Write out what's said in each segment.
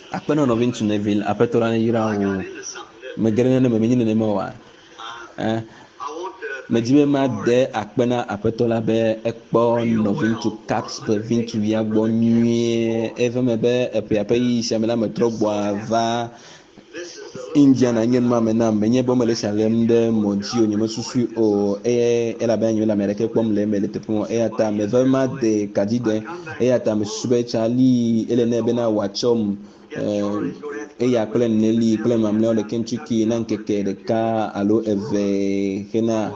akpɛnɔ nɔvi ŋutsu Neville aƒetɔ la yra wo megere ne memenyi nenema oa medzi be ma de akpe na aƒetɔ la be ekpɔ nɔvi ŋutsu Caps ƒe ŋutsuvia gbɔ nyuie eve me be eƒea ƒe yi sia me la metrɔ gbɔa va Indiana nye numa me na menye be mele sia lem ɖe mɔ dzi o nye mesusu o eye elabena nye le ame ɖeke kpɔm le eme le teƒe mo eya ta me ve ma de kadzi de eya ta me susu be Charlie ele ne bena wòatsɔm eya kple Nelly kple mamleawo le Kentucky na ŋkeke ɖeka alo eve hena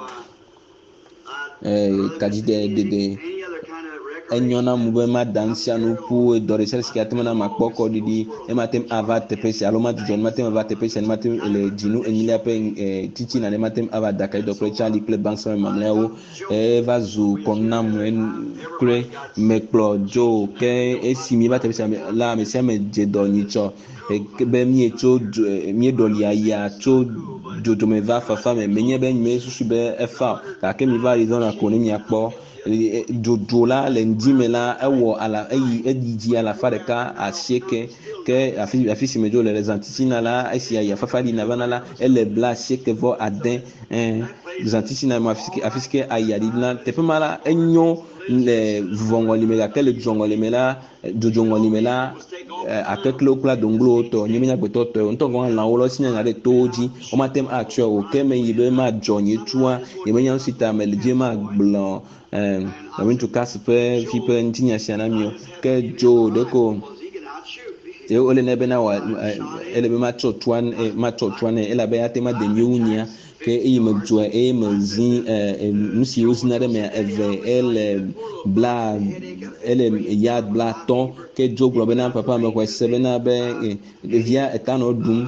kadzi de dede enyo na mu be ma dan sia no ƒu dɔ ɖe sia ɖe si ate me na makpɔ kɔɖiɖi ematem ava teƒe sia alo ma dzidzɔ ne matem ava teƒe sia ne matem le dzinu enyilia ƒe titina ne matem ava daka dɔ kple Charlie kple Banks mamleawo eva zu kɔnu na mu kple mekplɔ dzo ke esi mi va teƒe sia la ame sia me dze dɔ nyitsɔ be mietso mieɖɔli aya tso dzodzome va fafa me menye be nye susu be efa gake mi va Arizona ko ne miakpɔ dzodzo la le ŋdime la ewɔ edidi 190 ke afi si me dzo le zantitina la esi aya fafa ɖina vana la ele bla 96 zantitina ma afi si ke aya ɖina teƒe ma la enyo le vuvɔŋɔli me gake le dzoŋɔli me la dzodzɔŋɔli me la akeklewo kple adonglowo tɔ nye menya gbetɔ tɔ ŋutɔ gɔ̃ lãwo lɔ si nyanya ɖe towo dzi wo matem atsyɔ o ke me yi be ma dzɔ nye tua ye menya si ta me le dzi ma gblɔ nɔvi ŋutsu Caps ƒe fi ƒe ŋutinya sia na mi o ke dzo ɖeko ye wole ne bena ele be matsɔ tua ne elabe ate ma de nyewu nya ke eye me dzɔe eye me zi nu si wozina ɖe me eve ele yard bla atɔ ke dzo gblɔ bena papa me xɔe se bena be ɖevia eta nɔ ɖum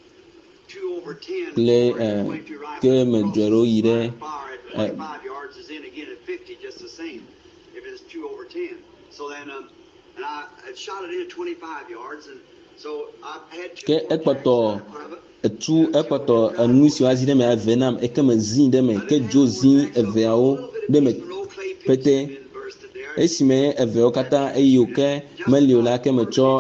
kple ke me dzɔe ɖo yi ɖe ke ekpɔtɔ enu si woazi ɖe me eve nam eke me zi ɖe me ke dzo zi eveawo ɖe me pete esime eveawo katã eyi ke meli o la ke metsɔ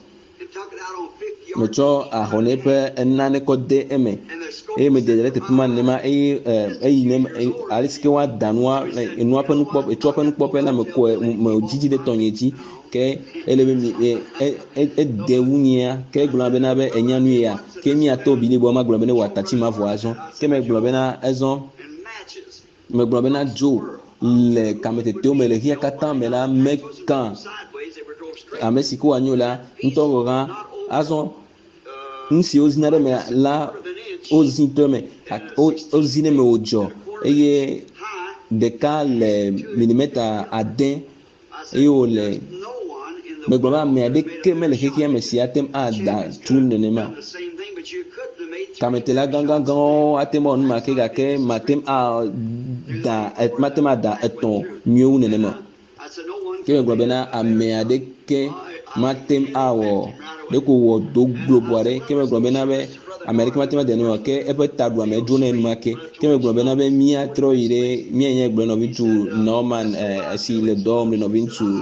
ahɔne ƒe enane kɔ de eme eye me dede ɖe teƒe ma nenema eye eyi ne ale si ke woada nua enua ƒe nukpɔƒe etsua ƒe nukpɔƒe la me dzidzi ɖe tɔnye dzi ke ele be ede wunyia ke gblɔ bena be enya nu ya ke miato bi ne bo ma gblɔ bena wòatati ma vɔ azɔ ke me gblɔ bena ezɔ me gblɔ bena dzo le kametetewo me le xia katã me la meka ame si ke wòanyo la ŋutɔ ɣeɣã azɔ nu si wozina ɖe me la wozi to me wozi ne me wòdzɔ eye ɖeka le milimeta 10 eye wòle megblɔ be ame aɖeke mele xexea me si atem ada tu nenema kametela gãgãgãwo atem wɔ nu ma ke gake matem ada etɔ̃ nyuiewu nenema ke megblɔ bena ame aɖeke matem awɔ ɖeko wɔ do globo aɖe ke megblɔ bena be ame aɖeke matem ade nenema ke eƒe taɖu ame dro ne enuma ke megblɔ bena be miatrɔ yi ɖe mienye gblɔ nɔvi ŋutsu Norman esi le dɔ wɔm le nɔvi ŋutsu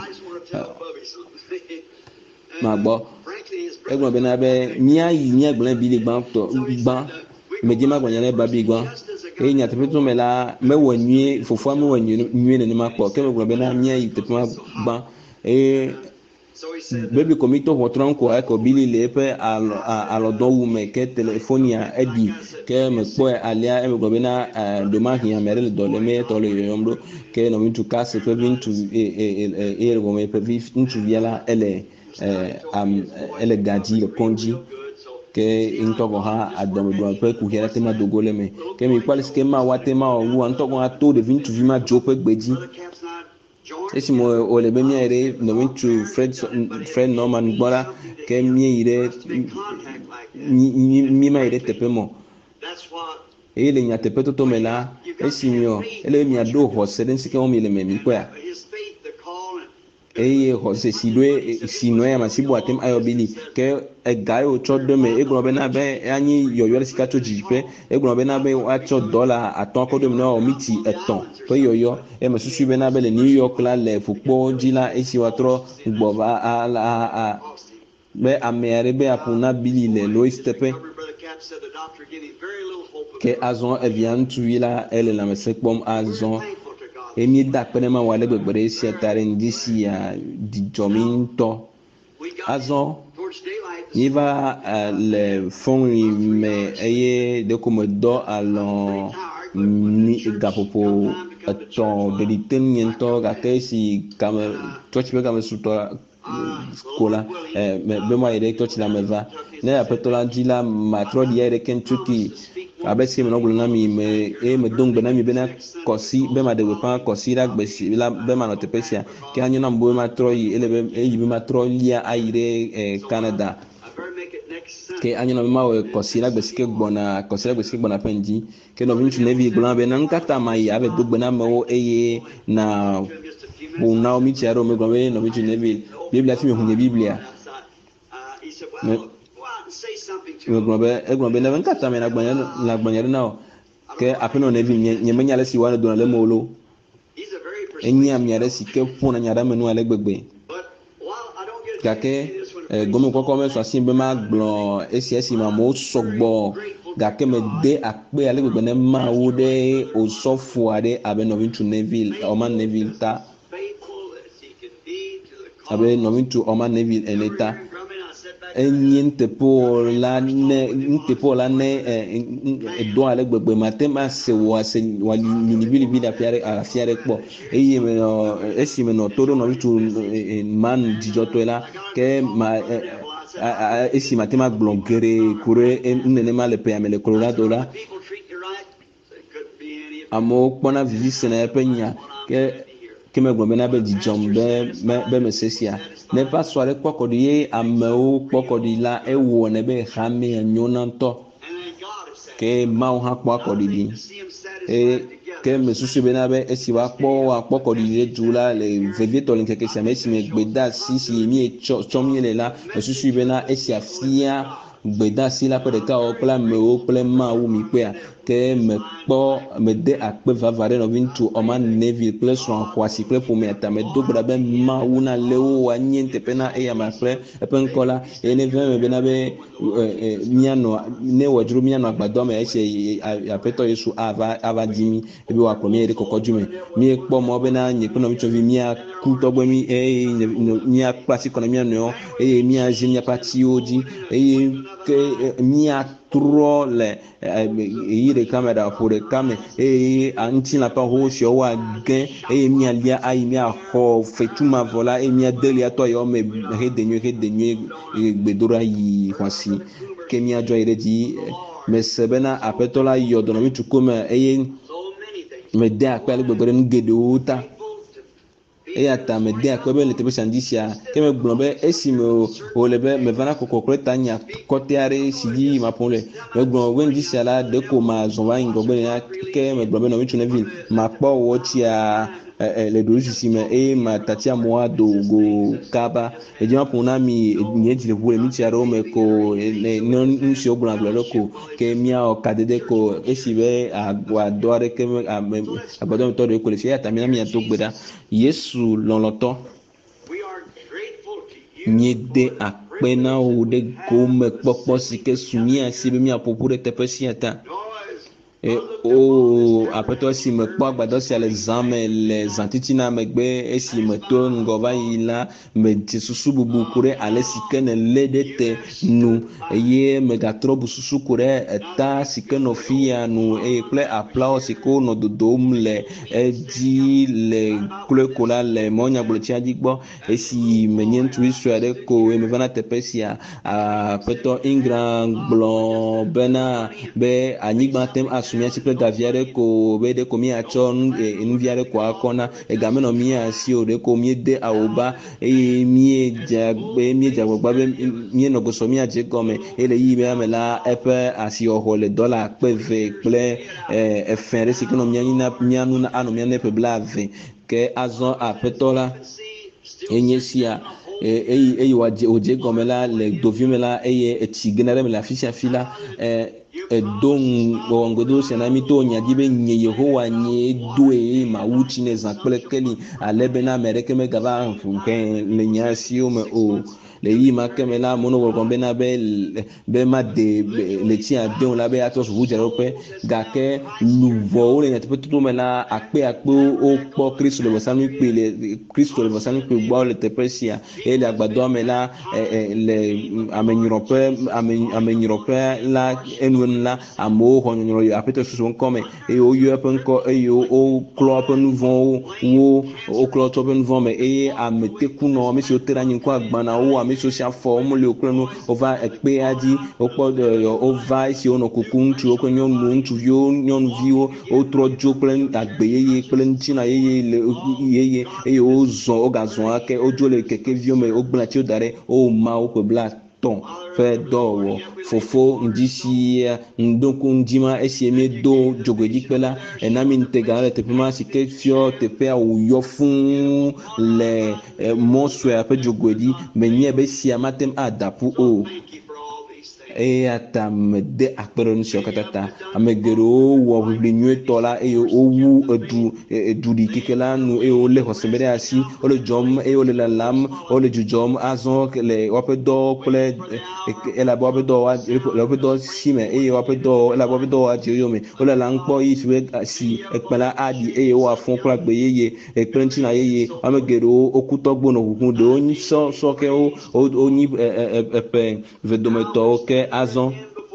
magbɔ egblɔ bena be miayi miagblẽ bi le gbã medze magblɔ nya ɖe babi gbã eye nyateƒe me la mewɔ nyuie fofoa mewɔ nyuie nenema kpɔ ke megblɔ bena miayi teƒe ma gbã eye bebi komitɔ ʋɔtrɔm ko ekɔ bili le eƒe alɔdɔwu me ke telefonia eɖi ke mekpɔe alia emegblɔ bena domahi ame aɖe le dɔ le me etɔ le yɔyɔm ɖo ke nɔvi ŋutsu Caps ƒe vi ŋutsuvia la ele gadzi le kɔndzi ke ŋutɔ gɔ̃ hã adɔmeɖoa ƒe kuhia la tema dogo le me ke mi kpɔ ale si ke ma woate ma wɔ wua ŋutɔ gɔ̃ ato ɖevi ŋutsuvi ma dzo ƒe gbe dzi esime wòle be míayi ɖe nɔvi ŋutsu Fred Norman gbɔ la ke míeyi ɖe míema yi ɖe teƒe mɔ eye le nyateƒe toto me la esi miɔ ele be miaɖo xɔse ɖe si ke wɔm le me mi kpɔa eye xɔse si nɔe amasibo atem ayɔ bili ke ega ye wòtsɔ ɖe me egblɔ bena be anyi yɔyɔ ɖe si ka tso dzidziƒe egblɔ bena be woatsɔ $5 kɔ ɖe me na wɔ miti 3 ƒe yɔyɔ eme susu bena be le New York la le ƒukpɔ dzi la esi woatrɔ gbɔ va be ameare be apuna bili le Lois tepe ke azon evian tuila ele la mesekpom azon emi da penema wale begbere siatare ndisi ya dijominto azon iva le fonri me eye de comme do alon ni gapopo ton de litenniento gakesi kam touch be kam suto kola be mo ire touch la meva ne apetola dila matro diere kentucky abesi me no gulna mi me dong bena mi bena kosi be ma de pa kosi la gbesi la be ma no tepesia ke anyo na mbo ma troyi ele be yi ma trolia aire Canada ke anyo na ma we kosi la gbesi ke gbona penji ke no vinchu nevi gulna be na nkata mai abe dugbena me eye na bona mi charo me gombe no vinchu nevi biblia fi me hunye biblia eglobe neven kata me na gbanyere na ke apeno nevi nyemenya le si wana dona le molo enya miare si ke pona nyara menu ale gbegbe gake gomo koko me so asin be ma gbon esi ma mo sogbo gake me de akpe ale gbegbe ne ma wo de o sofo ade abe no vintu neville o man neville ta abe no vintu o man neville eneta enyinte pola ne do ale gbegbe matema se wa minibili bi apiare afiare kpo eye me no esi me no todo no vitu man dijoto la ke ma esi matema blongere kure nene male pe amele Colorado la amo kpona vivi sene penya ke me gbon na be dijom be mesesia ne pas soare kpokodi ameo kpokodi la ewo ne be xame nyonanto ke mau ha kpokodi di ke mesusu be na be esi wa kpokodi de jula le vevieto le keke se mesi me gbeda si mi chomi le la mesusu be na esi afia gbeda si la pe de ka o pla meo ple ma wu mi pe ke me kpo me de akpe vavare no vintu o man nevi ple so ankwasi ple po me ta me do gbeda be ma wu na lewo wa nyente pena e ya ma ple pen kola e ne ve me be na be miano ne wajuru miano agbado me eche apeto yesu ava dimi e bi wa ko mi e kokko jume mi kpo mo be na nye pena mi chovi mi ku to gbe mi mi akpasi kono mi no mi a jinia pati oji ke mi atro le ire camera pour le cam anti la pa ho sho wa gen mi alia ai mi a ho fetuma vola mi a delia to yo me redenyo gbedora yi kwasi ke mi ajo ire di me sebena apetola yodono mi tukoma me de akpele gbegere ngede uta ata me de akpebe le tebe sandisia ke me gblobe esime o lebe me vana kokokre tanya koteare sigi mapole me gblo wendi sala de ko ma zonwa ngogbe ya ke me gblobe no mitu neville ma po wotia le dojusi me ma tatia moa dogo kaba ejima pona mi nyeji le vule mi tiaro me ko non nsi ogbla gblo ko ke mia o kadede ko esibe agwa doare ke agbado to de ko le sia tamina mi to gbeda yesu lọlọtọ nye de akpena o de gome kpọkpọ si ke sumia si be mi apopo de teƒe sia ta apetɔ si me kpɔ agbadɔ sia le zã me le zãtitina megbe esi me to ŋgɔ va yi la me dze susu bubu ku ɖe ale si ke ne lé ɖe te nu eye megatrɔ bu susu ku ɖe eta si ke nɔ fi ya nu eye kple aplawo si ke wonɔ dodom le edzi le kloe ko la le mɔnyagblɔtsia dzi gbɔ esi menye ŋutsuvi sue aɖe ko eye me va na teƒe sia apetɔ Ingra gblɔ bena be anyigba tem asu mia si kple gavi aɖe ko be ɖe ko miatsɔ nuvi aɖe ko akɔna egame nɔ mia si o ɖe ko miede awoba eye miedze agbagba be mienɔ gbɔsɔ miadze gɔme eye le yi be ame la eƒe asixɔxɔ le $2 kple efe ɖe si ke nɔ mia nu anɔ mia ne ƒe blaeve ke azɔ aƒetɔ la enye sia eye wòdze gɔme la le dovi me la eye etsi gena ɖe me le afi sia afi la edo ŋgɔŋgɔdo sia na mi to nya di be nye Yehowa nye do eye mawu tsi ne zã kple keli ale bena ame ɖeke megava le nya siwo me o le yi ma ke me la mono wo kon be na be ma de le ti a de on la be atos vous jero pe ga ke luvo le te peut tout me la akpe o po Christ le bosanu pe le Christ le bosanu pe gbo le te presia e le agbado me la le amenyiro pe la enwen la amo ho nyoro yo apete so nkome e o yo pe nko e yo o klo pe nouveau wo o klo to pe nouveau me e amete kuno me so tera nyin ko agbana wo ame so sia form le okro no over ekpe aji o po o vai si ono kukuntu o ko nyonu ntu yo nyonu viwo o tro jo plen agbe yeye plen tina yeye le yeye e o zo o gazon ake o jo le keke vio me o gbla ti o dare o ma o ko bla ton fe do fofo ndisi ndoko ndima esieme do jogodi pela enami ntegale te pema sike fio te pe o yo fun le monswe ape jogodi menye be sia matem adapu o e ata me de akpero nsi okatata amegero wo blinyu tola e o wu edu di kekela nu e o le hosebere asi o le jom e o le lam o le jujom azon le opedo ple e la bo opedo wa le opedo sime e o opedo la bo opedo wa jiyo me o le la npo yi siwe si ekpela adi e o afon kla gbe yeye e plenti na yeye amegero okutogbo no hukun de oni so ke o ni pe vedometo ke azon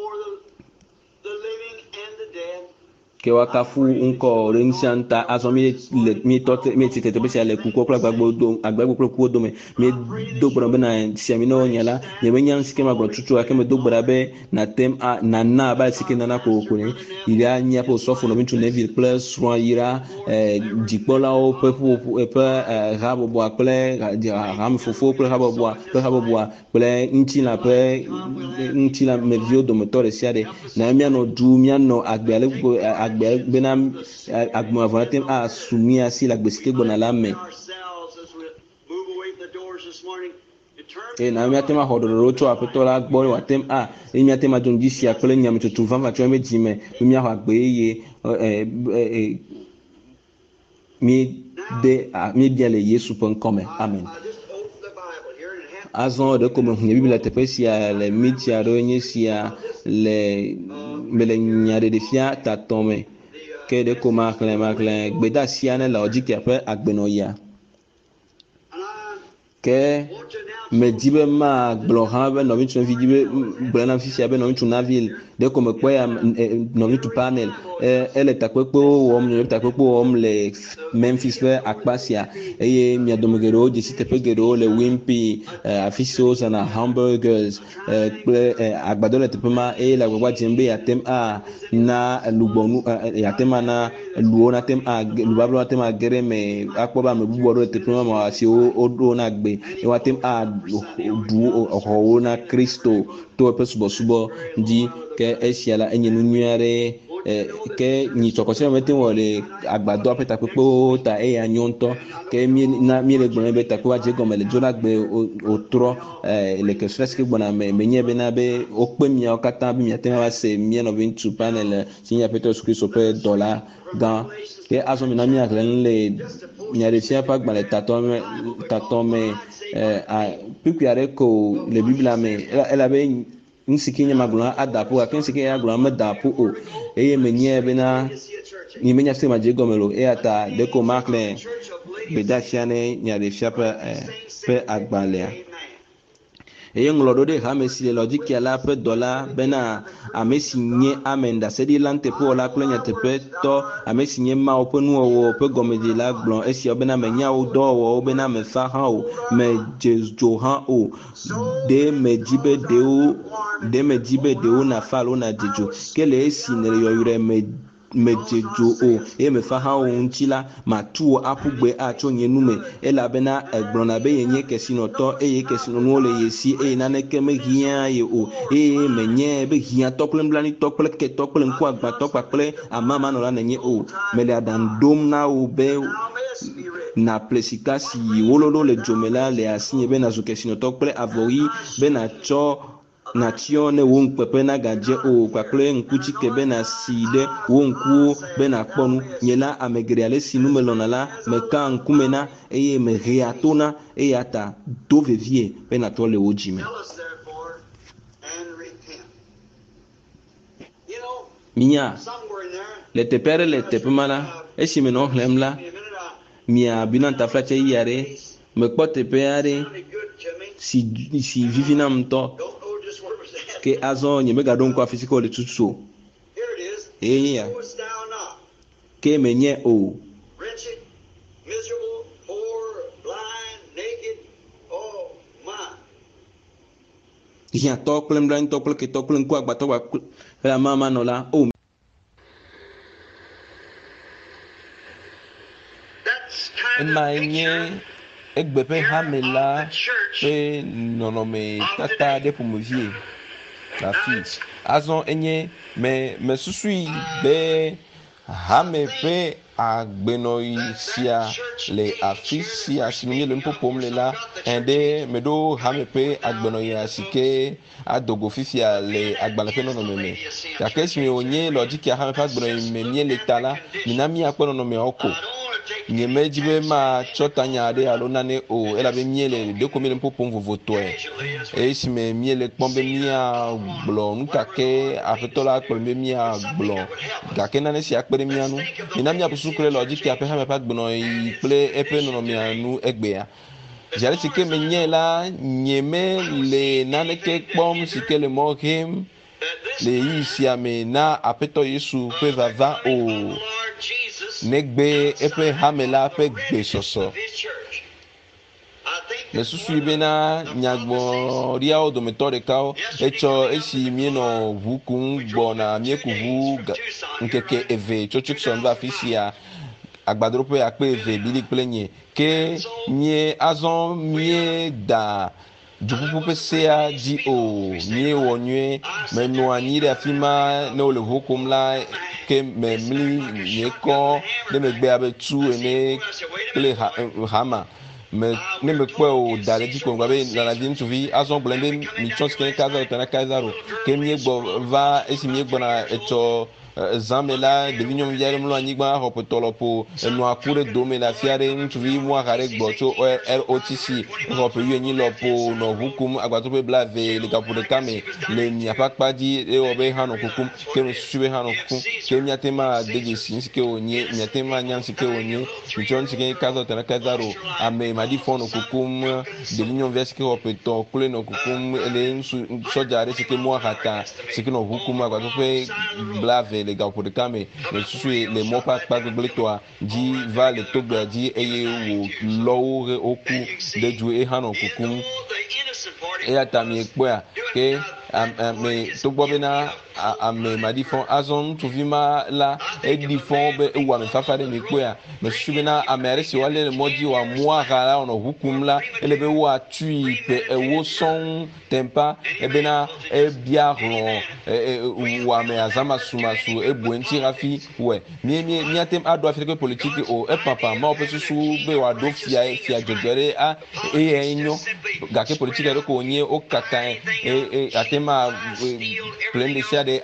ke wakafu unko rensianta azon mi tote mi tete be sia le kuko kla agbagbo ku do me do gboro be na sia mi no nyala ne be nyan sike ma tutu ake me do gboro be na tem na na ba sike na ko ko ni ira nya po sofo no bintu neville plus soin ira dipola o pe rabo bo akle ram fofo pe rabo bo pe ntila me vio do motor sia de na mi no du mi no agbale bena agmo avatem a sumia si la gbesike gbona la me e na mi atema hodoro to apetola gbori watem a e mi atema don disi akole nyam tutu van va me dime mi a agbe ye mi bien le yesu pon comme amen azon de comme une bible te pesia le mitia do nyesia le mele nyade de fia ta tome ke de koma klen gbeda siane la ojike ape agbenoya ke me dibe ma gloha be no bitu vidibe blana fisia be no bitu naville de comme kwa ya no bitu panel ele takwepo wom le takwepo wom le Memphis fe akpasia eye mi adomegero de site pegero le wimpy afisos na hamburgers agbado le tepema e la gwa jembe yatem a na lubonu yatem na luona tem a lubablo atem a gere me akpoba me bubo tepema ma si o do na gbe e watem a du o na Kristo to pe subo di ke esiala enye nunyare ke ni chokose meten wole agbado apeta pepo ta e anyonto ke mi le gbon be ta ko aje gome le jola gbe otro le ke stress ke bona me nye be na be o pe mi o kata bi mi aten wa se mi no bin tu panel sinya peto Kristo pe dollar dan ke azo mi na mi aklen le nyare sia pa gba le taton me pipiare ko le bibla me ela be nsikinya maguna adapu akensikinya maguna madapu o eye menye bena ni menya sema jegomelo e ata deko makle bedasiane nyade fiapa pe agbalea eye nglodo de hamesi logique la pe dollar bena amesinye amenda sedi lante po la plenya tepe to amesinye ma openu o pe gomedi la glon esi obena menya o do o bena me fa ha o me jejo ha o de me jibe de o na falo na jejo kele esi ne yo yure me jejo o e me fa ha o ntila matu apugbe acho nyenume ela bena egbon na be yenye kesino to eye kesino no le yesi e na ne keme hia ye o e menye be hia toklen blani tokle ke tokle nko agba tokpakle amama no la nenye o mele adandom na o be na plesikasi wolodo le jomela le asinye be na zukesino tokle avori be na cho nation ne won pepe na gaje o kwakle nkuchi kebe na side won ku be na kponu nyela amegreale sinu melonala meka nkumena eye mereatona eyata dovevie be na tole ojime minya le tepere le tepemana eshime no hlemla mia binan taflache yare me kpote peare si vivina mto ke azo nye mega don kwa physical le tutso ya ke menye o miserable, poor, blind, naked, oh my. Ya toklem blind tokle ke toklem kwa gbato wa la mama no la o Emanye egbepe hamela pe nonome tata de pomuvie la fille azon enye me susui be hame pe agbenoyi sia le afisi asimile le mpopom le la ende medo hame pe agbenoyi asike adogo fifia le agbalape no meme yakesi mi onye logique ya hame pe agbenoyi memie le tala minami akpo no me oko nyeme jibe ma chota nyaade alo nane o ela be miele de komile mpopom vovoto e si me miele kpombe mia gblɔ nukake afetola kplɔmbe mia gblɔ gake nane si akpe ɖe mia nu mina mia pusu kple lɔdzi kia ƒe hame ƒe agbenɔ yi kple eƒe nɔnɔmia nu egbea zali si ke menye la nyeme le naneke kpɔm si ke le mɔ hem le yi sia me na aƒetɔ yesu ƒe vava o negbe eƒe hame la ƒe gbesɔsɔ le susu bena nyagbɔriawo dometɔ ɖekawo etsɔ esi mienɔ ʋu kum gbɔna mieku ʋu nkeke eve tso Tucson va afi sia agbadroƒe akpe eve bili kple nye ke mie azɔ mie da dzuƒuƒu ƒe sea dzi o mie wɔ nyuie menɔ anyi ɖe afi ma ne wole ʋu kum la ke memli miekɔ ne megbe abe tu ene kple hama me ne me kpɔe o da ɖe dzi ko ŋgba be lalavi ŋutsuvi azɔ gblẽ be mitsɔ sike kazaro tena kazaro ke míegbɔ va esi míegbɔna etsɔ zãme la ɖevi nyɔnuvi aɖe mlɔ anyigba xɔƒetɔ lɔƒo enɔa ku ɖe dome le afi aɖe ŋutsuvi mu aha ɖe gbɔ tso LOTC xɔƒe wuienyi lɔƒo nɔ ʋu kum agbadroƒe blaeve le gaƒo ɖeka me le miaƒe akpa dzi ewɔ be hã nɔ kukum ke mesusu be hã nɔ kukum ke miate ma de dzesi nsike wònye miate ma nya nsike wònye mitsɔ nsike kazaro tena kazaro ame maɖi fɔ nɔ kukum ɖevi nyɔnuvia sike xɔƒetɔ kple nɔ kukum ele sɔdza aɖe sike mu aha ta sike nɔ ʋu kum agbadroƒe blaeve le gaƒo ɖeka me le susu le mɔ ƒe akpa gbegblẽtɔa dzi va le togbea dzi eye wòlɔ wo he woku ɖe dzu ehã nɔ kukum eya ta miekpɔa ke ame togbɔ bena ame maɖi fɔ azɔ ŋutsuvi ma la eɖi fɔ be ewɔ ame fafa ɖe miekpɔa me susu bena ame aɖe si woalé le mɔ dzi wòamu aha la wònɔ ʋu kum la ele be woatui ƒe ewo sɔŋ tempa ebena ebia hlɔ wɔ ame azãmasumasu ebu eŋuti hafi wɔe míatem aɖo afi ɖe politiki o epapa mawo ƒe susu be wòaɖo fia dzɔdzɔ ɖe eye enyo gake politiki aɖe ko wònye wo kaka atema ƒlem ɖe sia ɖe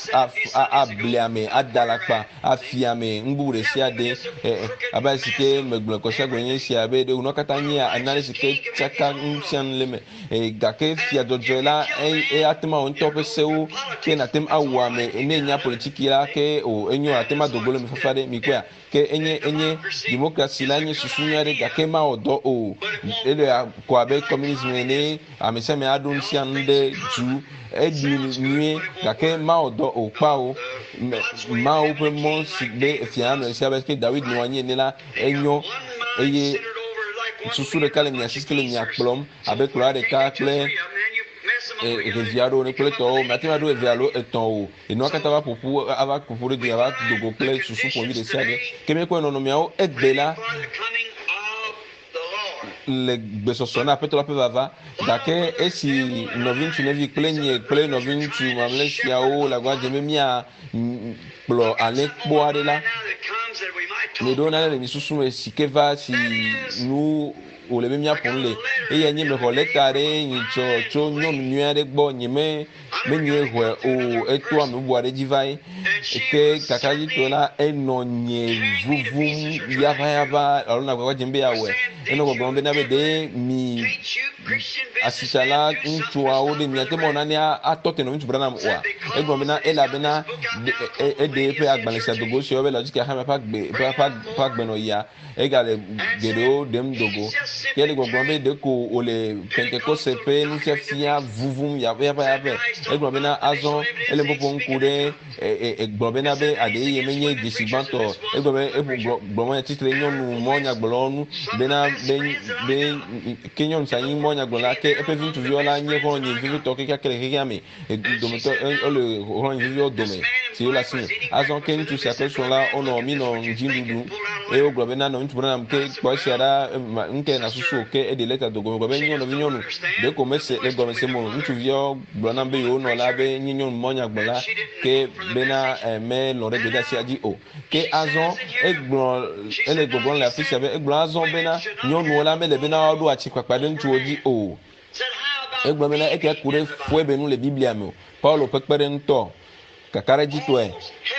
abli ame ada le akpa afia ame ŋbubu ɖe sia ɖe abe si ke megblẽ kɔsia gblẽ nye sia be ɖe wònɔ katã nye anane si ke tsaka ŋusia nu le me gake fia dzɔdzɔe la atema wo ŋutɔ ƒe sewo ke natem awɔ ame ne nya politiki la ke o enyo atema dogo le me fafa ɖe mi kpɔa ke enye demokrasi la nye susu nyui aɖe gake ma wɔ dɔ o ele ko abe communisme ene ame sia ame aɖo ŋusia nu ɖe dzu eɖi nyuie gake ma wɔ dɔ o kpawo mawo ƒe mɔ si be fia nɔ sia be ke David nɔ anyi ene la enyo eye susu ɖeka le mia si ke le mia kplɔm abe kplɔa ɖeka kple ɖevi aɖewo ne kple tɔwo mate ma ɖo eve alo etɔ̃ o enɔa katã ava ƒoƒu ɖe gli ava dogo kple susu ƒomi ɖe sia ɖe ke míekpɔ nɔnɔmeawo egbe la le gbesɔsɔ na aƒetɔ la ƒe vava gake esi nɔvi ŋutsu nevi kple nye kple nɔvi ŋutsu mamlɛ siawo le agba dze be mia kplɔ alẽkpɔ aɖe la meɖewo nane le mi susu me si ke va si nu o le be mia pon le eye nyi me ho leta re nyi cho nyonu nyua re gbo nyi me nye hwe o eto ame bu are divai ke kakaji to la eno nye vuvum yava alona kwa jembe yawe eno go gombe na be de mi asichala ntu a o de mi atemo na ni atote no ntu brana wa e gombe na ela be na de pe agbanlesa dogo se o be logic ha me pa gbe no ya e ga le gero dem dogo ke le go gombe de ko o le pentecoste pe ni chefia vuvum yava e gombe na azon ele popo nkure gombe na be ade ye menye disibanto e gombe gombe titre nyonu mo nya gbolonu be na be kenyon sa yin mo nya gbola ke e pe vintu viola nye ko nyi vivi to ke kele ke ami dometo ole ron vivio dome ti la sin azon ke ntu sa pe so la ono mi no njindudu e o gombe na no ntu bra ke ko shara nke na susu ke e de leta do gombe nyonu de ko mese le gombe se mo ntu vio brana be yo no la be nyonyo monya gbola ke bena me lore be da si aji o ke azon egbon ele gbon la fi se be egbon azon bena nyonu la me le bena odu achi papade ntu oji o egbon bena e ke kure fue be nu le biblia me paulo pekpere nto kakara ji to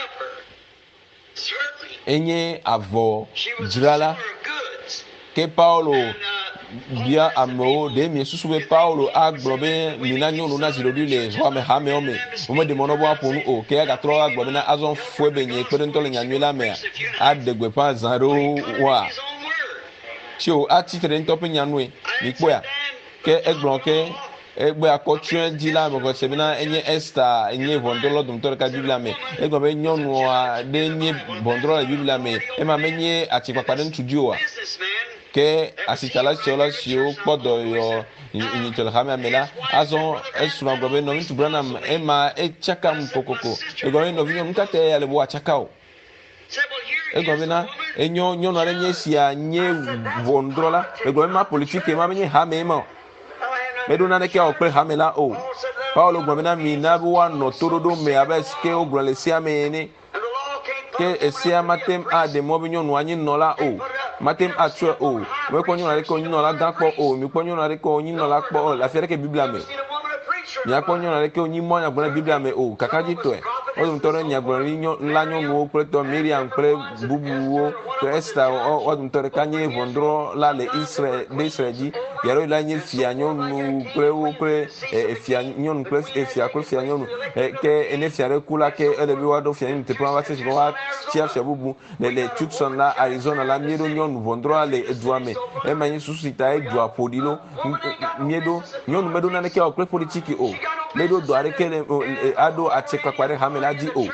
enye avo jirala ke paulo bia amo de mi susu be paulo agbobe mina nyonu na ziro dile ho me ha me o me o me de mono bo aponu o ke ga tro agbobe na azon fue be nye pere ntole nyanyela me adegwe pa zaro wa tio atitre ntope nyanwe ni poya ke egbon ke egbe akotue di la mo ko se bina enye esta enye bondolo dum to ka biblia me egbe be nyonu a de nye bondolo biblia me e ma menye atipapade ntudio a ke asitala chola sio podo yo ni chola hama mela azon esuna gobe no ntu branam e ma e chaka mpokoko e gobe no vinyo nkate ale bo achakao e gobe na enyo no ale nyesia nye vondrola e gobe ma politique ma menye ha me ma meduna ne ke o pre hamela o paulo gobe na mi na bo no torodo me abeske o gralesia me ni ke esia matem a de mo binyo no anyi nola o matem atwe o me ko nyona ko nyona gapo o mi ko nyona ko nyona po o la fere ke biblia me mi akpo nyona ko nyi mo nya gbona biblia me o kakaji to e o dum toro nya gbona nyo la nyo no pre to miriam pre bubuwo kresta o dum toro kanye vondro la le israel ji yaro la nye fia nyo nu pre o pre fia nyo nu pre fia ko fia nyo nu ke ene fia re kula ke ele bi wa do fia ni te plan wa se wa chia fia bubu le Tucson la Arizona la miedo nyonu vondro ale eduame e manyi susita e dua podilo miedo nyonu medo na ke o pre politiki o medo do are ke ado achekwa kware hamela di o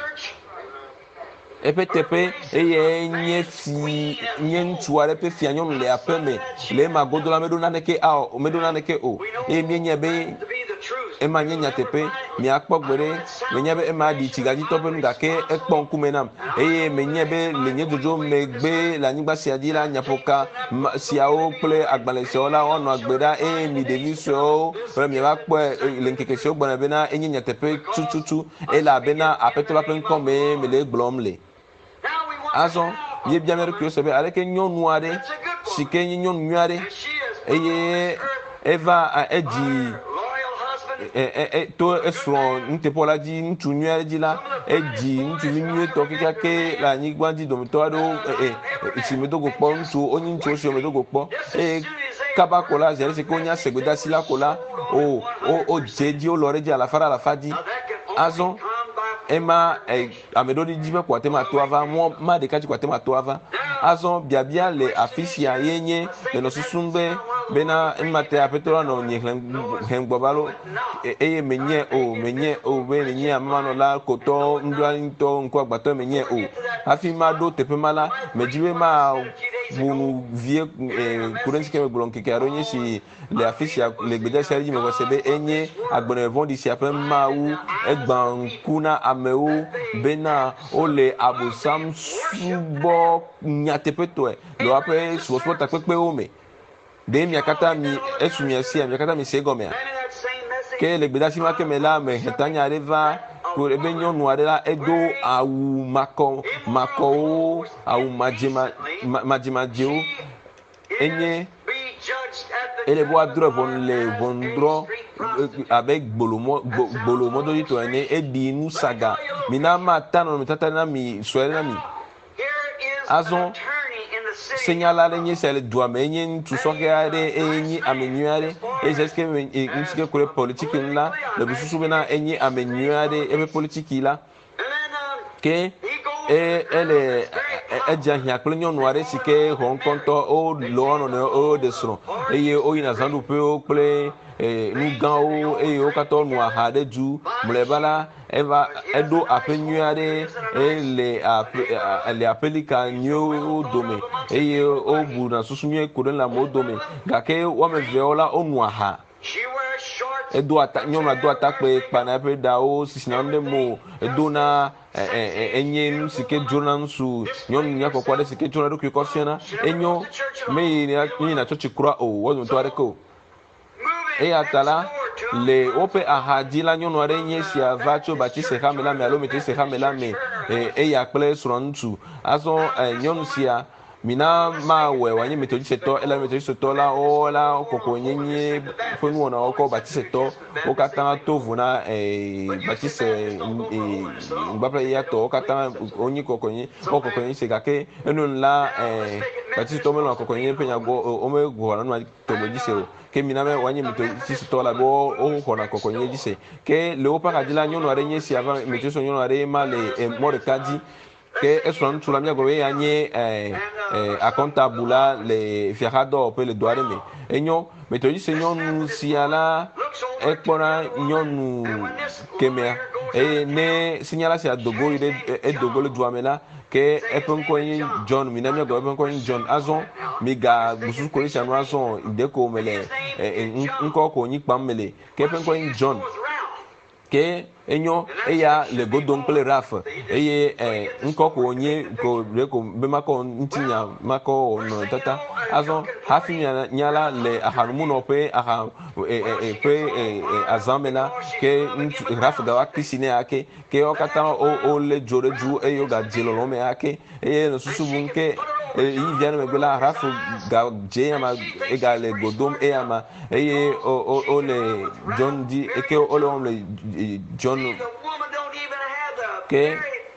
epetepe eye nye ntuare pe fia nyonu le apeme le magodola medo na ke a medo na ke o e mienye be ema nyenya tepe mi akpo gbere menye be ema di tigaji tope nga ke ekpo nkume nam eye menye be lenye jojo megbe la nyigba sia di la nyapoka siao ple agbalese ola ono agbera mi devi so pre mi akpo lenkeke se ogbona be na enyenya tepe tututu ela be na apetola pe nkome mele glomle azon ye biamere kyo sebe aleke nyonu are sike nyonu nyare eye eva eji to esro ntepola di ntu nyare di la eji ntu vinye to keke la nyigba di dom to ado isimedogo po ntu onyi ntu osi omedogo po kaba kola zere se ko nya segbeda sila kola o jeji o lore di ala fadi azon ema amedo di jibe kwa tema to ava mo ma de kaji kwa tema to ava azon biabia le afisia yenye le no susumbe bena mate apetoro no nye hengobalo menye o be nye amano la koto ndwa nto nko agbato menye o afi mado tepemala mejiwe ma bunu vie kurensi ke gbolon keke aronye si le afisia le gbede seri me sebe enye agbone vondi si ape ma u egban kuna ameu bena ole abusam subo nyatepeto lo ape suoso takpepe o me de mi akata mi esumi esi mi akata mi segomea ke le gbeda si ma ke mela me hetanya reva ko ebe nyonu adela edo awu mako awu majima jeo enye ele bo adro bon le vondro avec bolomo do dito ene edi nu saga mina mata no mitata na mi swere na mi azon segnalare nye sele dua menye tu sokare enyi amenyuare ezeske nske kure politique la le bususu bena enyi amenyuare ebe politique la ke ele eja hia kle nyɔnu aɖe si ke xɔ ŋkɔntɔ o lo ɔnɔ ne o de srɔ̃ eye o yina zanuƒewo kple nu gãwo eye wo katã wonɔ aha ɖe dzu mlɔeba la eva eɖo aƒe nyui aɖe le aƒelika nyuiwo dome eye o buna susu nyui ko ɖe le amewo dome gake woame eveawo la wonɔ aha edo nyɔnua do atakpe kpana eƒe ɖawo sisina nu ɖe mo edo na enye nu si ke dzona nusu nyɔnu nyakpɔkpɔ aɖe si ke dzona ɖokui kɔ fiana enyo meyina tsɔtsi kura o wɔdometɔ aɖeke o eya ta la le woƒe ahadzi la nyɔnu aɖe nye sia va tso batise xame la me alo metrise xame la me eya kple srɔ̃ ŋutsu azɔ nyɔnu sia mina ma wɔ wanye metodisetɔ ela metodisetɔ la wo la kɔkɔ nyenye ƒe nuwɔnawo kɔ batisetɔ wo katã to vo na batise ŋgbãƒe yatɔ wo katã wonye kɔkɔnye wo kɔkɔnye se gake enu la batisetɔ melɔ kɔkɔnye ƒe nyagbɔ wo me wɔna nua tɔgbe dzi se o ke mina me wanye metodisetɔ la be wo xɔna kɔkɔnye dzi se ke le woƒe axadzi la nyɔnu aɖe nye sia va metodisɔ nyɔnu aɖe ma le mɔ ɖeka dzi ke esrɔ̃ ŋutsu la miagblɔ be ya nye akɔntabu la le fiaxadɔwɔƒe le do aɖe me enyo metodise nyɔnu sia la ekpɔna nyɔnu kemea eye ne sinyala sia dogo yi ɖe edogo le dua me la ke eƒe ŋkɔ nye John mina miagblɔ eƒe ŋkɔ nye John azɔ miga gbusu ko sia nu azɔ deko me le ŋkɔ ko nyi kpam me le ke eƒe ŋkɔ nye John ke enyo eya le godom kple raf eye ŋkɔ ko nye ko be makɔ ŋutinya makɔ nɔ tata azɔ hafi nyala le ahanumunɔƒe aha ƒe azãme la ke raf gawa krisi ne ake ke wo katã wo le dzo ɖe dzu eye wo gadze lɔlɔ me ake eye le susu bum ke yi via ne megbe la raf gadze yama ega le godom eyama eye o le John di eke o le wɔm le John ke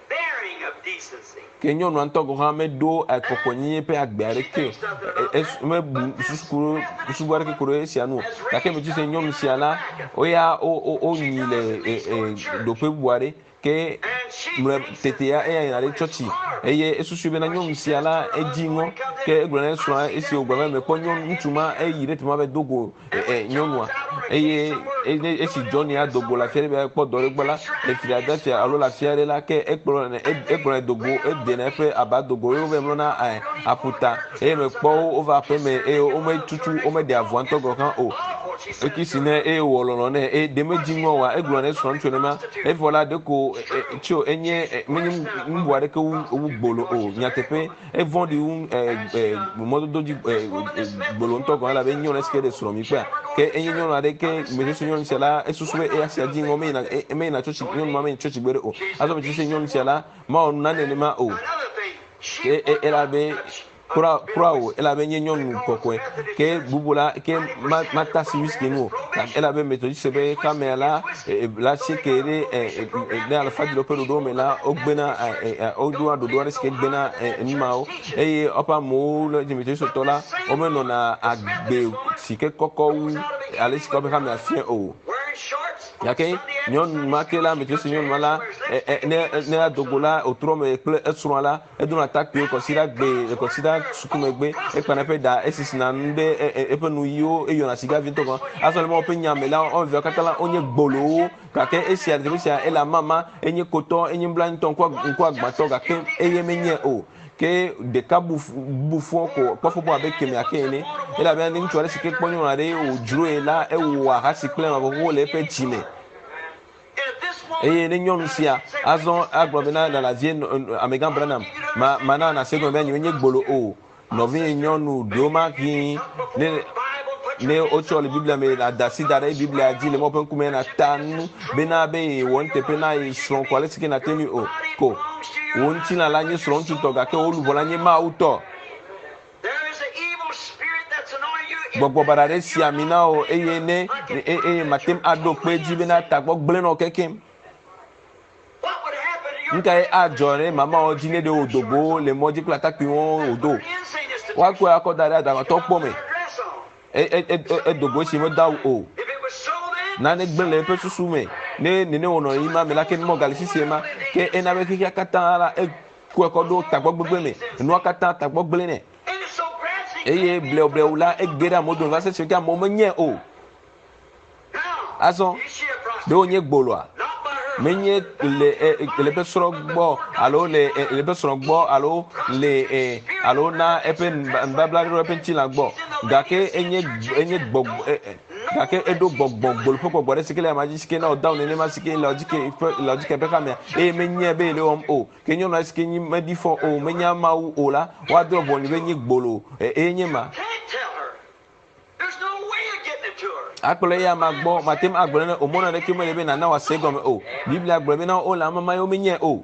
nyɔnua ŋutɔ gɔ hã meɖo kɔkɔnyi ƒe agbe aɖeke mebu susubu aɖeke ko ɖe esia nu gake metsi se nyɔnu sia la woya wonyi le ɖoƒe bubu aɖe ke tetea eya yina ɖe tsɔtsi eye esusu bena nyɔnu sia la edzi ŋɔ ke egblɔ na esrɔ̃a esi wògba be mekpɔ nyɔnu ŋutsu ma eyi ɖe teƒe ma be dogo nyɔnua eye esi John ya dogo le afi aɖe be ekpɔ dɔ ɖe gbɔ la le Philadelphia alo le afi aɖe la ke ekplɔ dogo edena eƒe aba dogo ye wova mlɔna aƒuta eye mekpɔ wova aƒe me eye womeɖe avɔa ŋutɔ gɔ hã o ekisi ne eye wɔ lɔlɔ ne eye demedzi ŋɔ wa egblɔ ne srɔ̃ ŋutsu nenema evɔ la ɖeko tso enye menye nubu aɖeke wu gbolo o nyateƒe evɔɖi wu mɔdodo dzi gbolo ŋutɔ gɔ la be nyɔnu esike ɖe srɔ̃ mi kpea ke enye nyɔnu aɖe ke metsi nyɔnu sia la esusu be eya sia dzi ŋɔ meyina tsɔtsi nyɔnu ma meyi tsɔtsi gbe ɖe o azɔ metsi se nyɔnu sia la mawɔ nane nenema o ke ela be kura o elabe nye nyɔnu kɔkɔe ke bubu la ke mata si whisky nu o elabe metodise be kamea la seke ɖe ne alifa dzro ƒe ɖoɖo me la wogbena wodoa ɖoɖo aɖe si ke gbena numawo eye woƒe amewo le metodisotɔ la womenɔna agbe si ke kɔkɔ wu ale si ke woƒe xamea fia o gake nyɔnu ma ke la metodise nyɔnu ma la ne adogo la otrɔ me kple esrɔ̃a la edona takpiwo kɔsi ɖa gbe kɔsi ɖa sukumegbe ekpana eƒe ɖa esisina nu ɖe eƒe nu yiwo eyɔna sigavi ŋutɔ gɔn azɔ le ma woƒe nyame la wɔme eveawo katã la wonye gbolowo gake esia teƒe sia ele amama enye kotɔ enye blanutɔ ŋku agbatɔ gake eye menye o ke ɖeka bufɔ ko kpɔfɔ abe kemea ke ene elabena ne ŋutsu aɖe si ke kpɔ nyɔnu aɖe wòdzroe la ewɔ ahasi kple mavɔʋuwo le eƒe dzime eye ne nyɔnu sia azɔ agblɔ bena lalavie Amegan Branham mana na se gɔme be nye gbolo o nɔvi nyɔnu ɖewo ma hi ne wotsɔ le biblia me la da asi da ɖe biblia dzi le mɔƒe ŋkume na ta nu bena be wɔ nuteƒe na srɔ̃ ko ale si ke na te mi o ko wo ŋutilã la nye srɔ̃ ŋutsu tɔ gake wo luvɔ la nye Mawu tɔ gbogbo bara de si amina o eye ne matem ado pe ji bena tagbo gble no kekem nka ajore mama o jine de odogbo le moji plata pi won odo wa ko akodare adaga to po me dogbo si mo da o na ne gbele pe susu me ne wono yi ma me la ke mo gali sisi ma ke ena be ki akata la ku akodo tagbo gbegbe me nu akata tagbo gble ne eye ble ula egbera modo va se se ka mo menye o aso do nye gboloa menye le be soro gbo alo le be soro gbo alo le alo na epe mbabla ro epe ntila gbo gake enye gbo gake edo gbogbo gbolo gboro sikile amaji sikile na down ne ma sikile logic be kamia menye be le o kenyo na sikile ni medifo o menya ma o la wa do bo ni be nye gbolo enye ma akpole ya magbo matem agbole na omona de kimo lebe na wa segom o biblia agbole be na o la mama yo menye o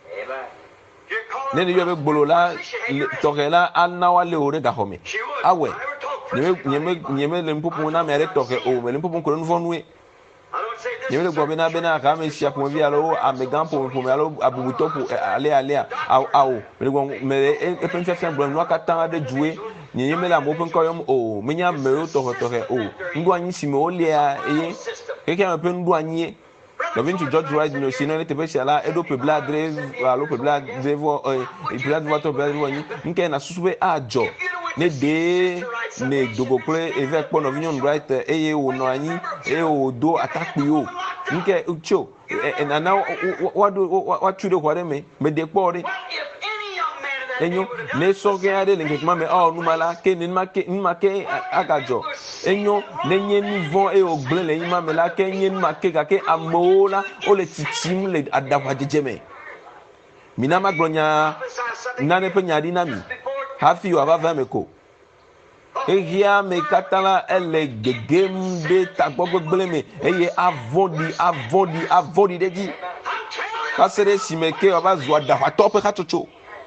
ne yo be gbolo la tokela anawa le ore ga home awe nyeme le mpupu na mere toke o me mpupu ko nfo nwe nyeme le gbobe na be na ka me sia po vi alo amegan po me alo abubuto po ale au me go me e pencha fian bro no akata de juwe nyeme la mo penko yom o menya me o toke o ndu anyi si me o le a keke me pen ndu anyi Loving to George Wright, no, she no te peshala, edo pebla drive, alo pebla drive, pebla drive to bel nke na susube ajo. Ne de ne dogokle evek pon of Union Right, eye o no anyi, o do attack yo. Nke ucho, and now what you do what me de pori. Enyo ne soge ade le mame o numala ke ni make agajo enyo ne nye nivon e o gble le mame la ke nye make ga ke amola o le titim le adawa jejeme mina maglonya nane pe nyadi na mi hafi yo ava meko ehia me katala ele gegem de tagbogbo gble me eye avodi deji kasere simeke aba zwa dawa top ka chocho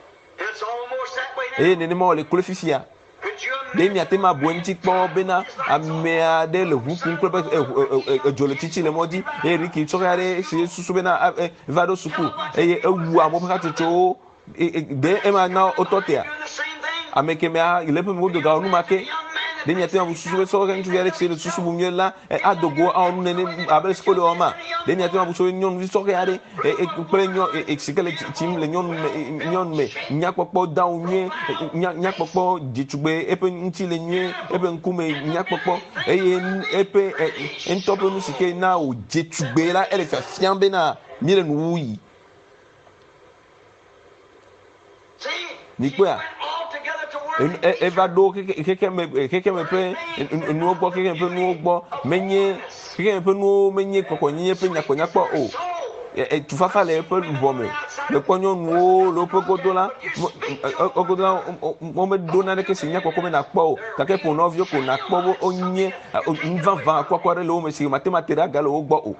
nene ma le kulefifia de mi atema buenti kpo bena amea de le hukun kpo jole tichi le modi eriki chokare se susu bena vado suku ewu amopa chocho de ema na ototea ameke mea ilepe modo ga onu make de mi atema susu so ga ntu yare se susu bu miela adogo onu nene abel skole oma de mi atema bu so nyon vi so ga yare kple nyon exikele tim le nyon me nya popo da onye nya popo ditugbe epe nti le nyen epe nkume nya popo epe entopo nu sike na o ditugbe la ele fa fiambe na mire nu wuyi ni kwa eva do keke me pe nu ogbo keke pe nu ogbo menye keke pe nu menye kokonye pe nyakonya po o tufafa le pe bome le konyo nu lo pe godola mo me dona de ke sinya kokome na po kake po no vio ko na po onye nvanva kwakware le o me si matematera galo ogbo o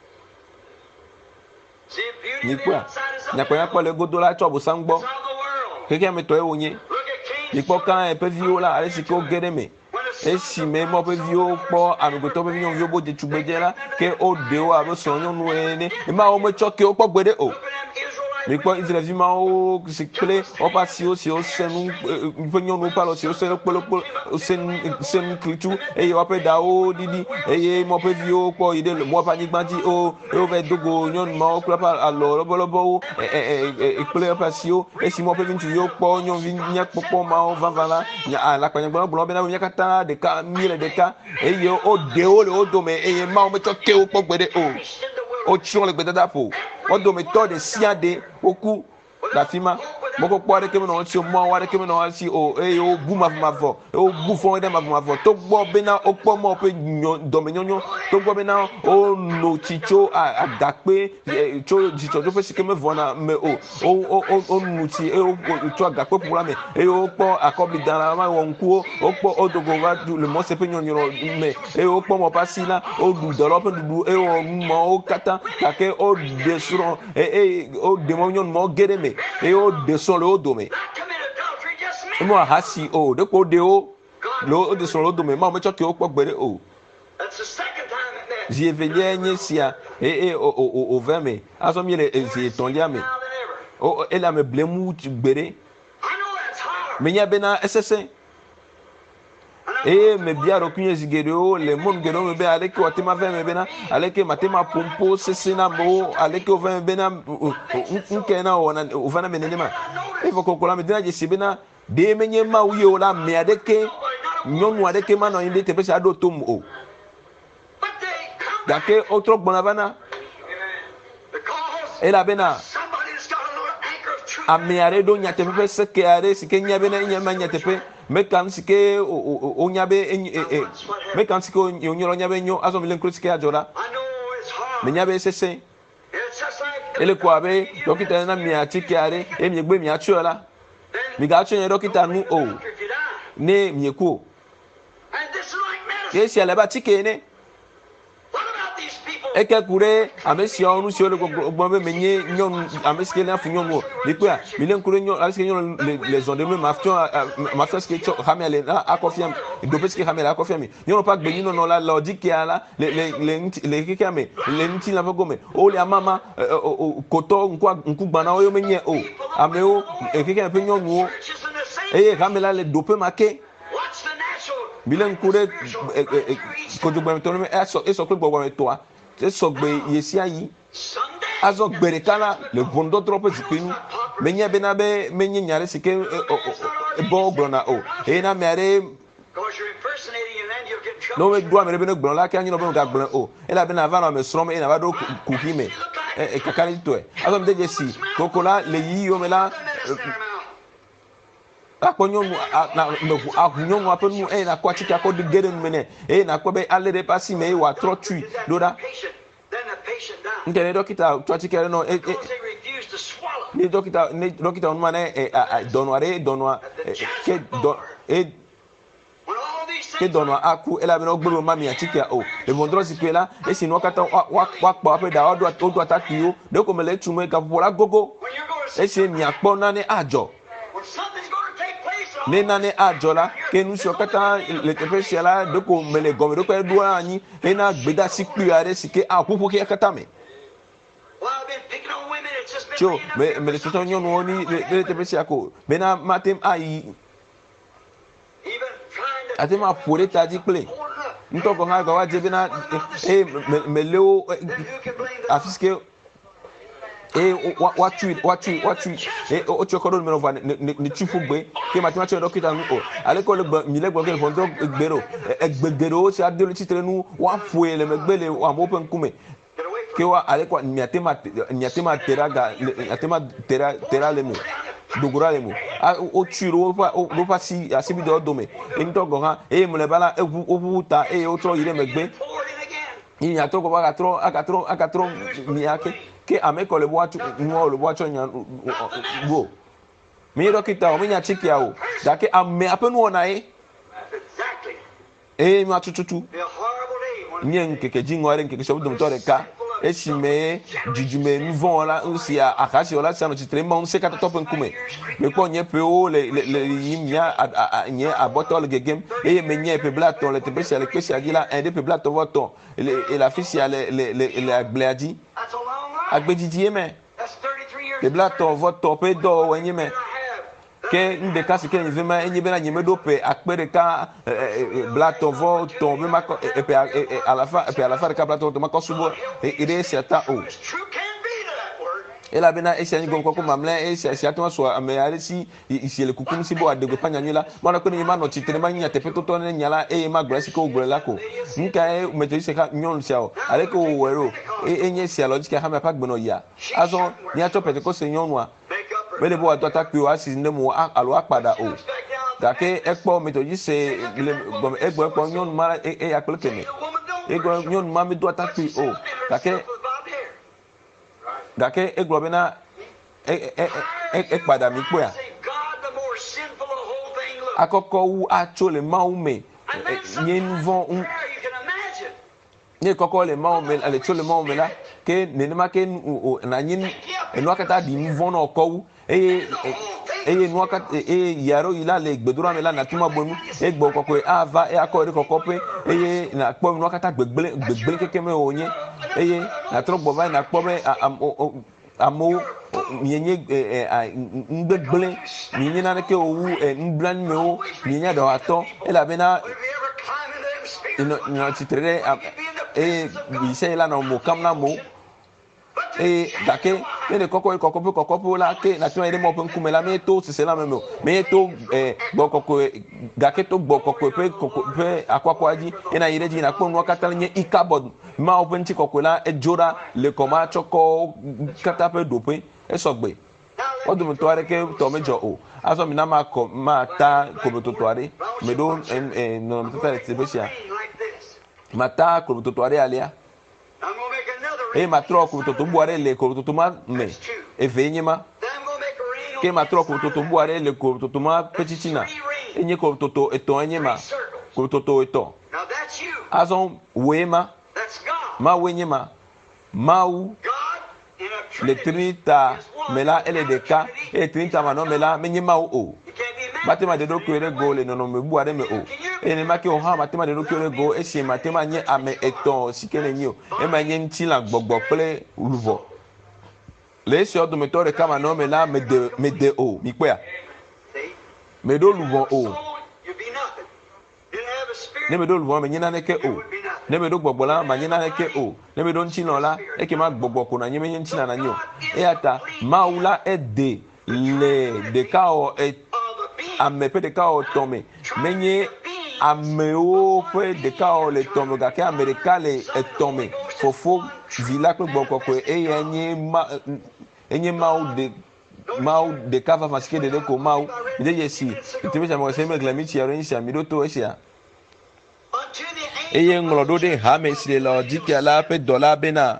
ni kwa nyakonya po le godola chobu sangbo keke me to e onye ikpo kan e pe vio la ale siko gereme esi me mo pe vio po anugoto pe vio vio bo de tugbeje la ke o de o abo so nyon nu ene e ma o mo choke o po gbede o ikpo Israel vi ma o sikle o pa si o senu pe nyon nu pa lo si o se polo o sen klitu e yo pe da o didi e mo pe vio po ide mo pa ni gbanti o ve dogo nyon ma o pa alo lobo ikple pa si o e si mo pe vintu yo po nyon vi nya popo ma o vanvala nya la kwa nyagbo blo be na nya kata de ka mile de ka e yo o de o le o do me e ma o me choke o po gbede o chion le gbede da po o do me to de siade oku la fima moko po de kemi no si o mo wa de kemi no si o o bu mavo o bu fon de mavo to gbo be na o po mo pe do me nyonyo to gbo be na o no chicho agape chicho to fe si kemi vona me o nu ti o to agape pura me o po akobi dara ma won ku o po odogo wa le mo se pe nyonyo me o po mo pasila o du develop du o mo o kata kake o de suro o de mo nyon mo gere me o de son le o do me mo hasi o de ko de o lo de so lo do me ma o me choke o pogbere o zi evelie nye sia o veme aso mi le zi tonlia me o ela me blemu gbere me nya bena esese me biaro kunye zigere o le mon gero me be aleke o tema veme bena aleke matema pompo sesina mo aleke o veme bena unke na o vana menenema evo kokola me dina je sibena de menye ma uye o la me adeke nyonu adeke ma no inde te pesa do tom o dake otro bonavana ela bena amiare do nyate pepe seke are sike nyabe na nyama nyate pe mekan sike o nyabe mekan sike o nyoro nyabe nyo aso milen krusike ajora me nyabe sese ele ko abe dokita na mi atike are emi egbe mi achuola mi ga achu dokita nu o ne mi eku yesi ale ba tike ne eke kure amesi onu si ole gbogbo be menye nyon amesi le afu nyon o lipe a mile nkure nyon amesi nyon les ondes me mafia ske cho hamele na akofiam do peske hamele akofiam nyon pa gbe nyon no la logique ala le kike ame le nti la pagome o le amama koto nku gbana o yo menye o ame o kike pe nyon o hamela le do pe make mile nkure ko do gbe to me eso ko gbogbo me to a sogbe yesi ayi azo gbere kala le bondo trop zipinu menye bena be menye nyare sike bo gbona o na mere no we do amere bena gbona la ka nyino be ga gbona o ela bena va na me strom na va do kukime kakari to azo me de si kokola le yi o mela akonyo na ahunyo mu apenu na kwachika ko de gere mene na ko be alle de pasi me wa tro tui doda ndene dokita twachika no ni dokita on mane donwa ke donwa aku ela be no gboro mami atikia o e bondro sipela e sinu kata wa pa pe da odo ataki o de ko mele tumo ka pola gogo e se mi apo na ni ajo ne nane ajola ke nu so kata le tepesi la de ko mele gomi de ko edu anyi e na gbeda sikpi are sike akuku ke kata me cho me le tuto nyon woni le tepesi ako me na matem ai atema pore taji ple ntoko ha ga waje bina meleo afiske watu o chokoro me nova ni chifu gbe ke mathematics dokita nu o ale ko le mi le gbo ke fondro gbero egbegero se adelo titre nu wa fuele me gbele wa mo pen kume ke wa ale ko mi atema tera le mu dogura le mu o chiro o pa si asibi do dome ntoko ha mo le bala ovu ta o tro yire me gbe yin ya to ko ba akatro mi ake ke ameko le boachu no le boachu nya go mi dokita o mi nya chikia o da ke ame apenu ona mi atututu nyen keke jingore nkeke so dum tore ka esime jujume nvon la usi akashi ola sano titre ma on se kata top nkume me ko nye pe o le yimia nye abotol gegem me nye pe blaton le te spécial agila un de pe blaton voton et la fille le agbladi agbedidi me pe blaton voton pe do wenye me ke nde kasi ke nvema enye bena nyeme do pe akpere ka blaton voton me mako et à la fin de ka blaton to mako subo ire seta o ela bena esi anyi gonko ko mamle esi atwa so ameyare si isiele kukum si bo adego panyanyula mana ko ni ma no chitere ma nya tepe toto ne nyala ma grasi ko gbrela ko nka meto ise ka nyon sia o ale ko wero enye sia logic ha me pa gbono ya azo ni acho pete ko se nyonwa mele bo atota pe o asi ndemu alo apada o dake ekpo meto ise egbo nyon ma ya pelkeme ego nyon ma me do ataki o dake eglobena pada mi pe a akoko wu achole maume yenvon ne koko le maume ale chole maume la ke ne ma ke na yin enu akata di nvon no ko wu eye nuaka yaro ila le gbedura me la na tuma bonu egbo kokko ava akọ ri kokko pe eye na kpo nuaka ta gbegble keke me onye eye na tro gbo vai na kpo be amo nyenye ngbegble nyenye na ke owu nblan me o nyenye do ato ela be na no titre ise la no mo kam na mo dake le kokko la ke na tuma ide mo pe nkume la me to sise la me me to gbo kokko gake to gbo kokko pe akwakwa ji ina ire ji na kpo nu kata nye ikabod ma open ti kokko la ejora le koma choko kata pe dope esogbe odum to are ke to mejo o aso mi na ma ta ko to are me do no me ta tibesha mata ko to are alia matro ko to buare le ko to ma me evenyema ke matro ko to buare le ko to ma petitina enye ko to eto enyema ko to eto azon wema ma wenyema mau le trinita mela ele de ka e trinita mano mela menyema o matema de do kwere go le no me buare me o ene make o ha matema de do kwere go e se matema nye ame eton sikene nyo e ma nye nti la gbogbo ple uluvo le se odo metore kama no me la me de o mi pe a me do luvo o ne me do luvo me nyina ne ke o ne me do gbogbo la ma nyina ne ke o ne me do nti no la e ke ma gbogbo ko na nye me nti na nyo e ata maula e de le de ka o e ame pe de ka o tome menye ame o pe de ka o le tome ga ke amerika le tome fofo villa ko gboko ko enye mau de ka va maske de ko mau de yesi itime sa mo se me glami ti aro nsia mi do to esia eye nglodo de ha me sile lo diki ala pe dollar bena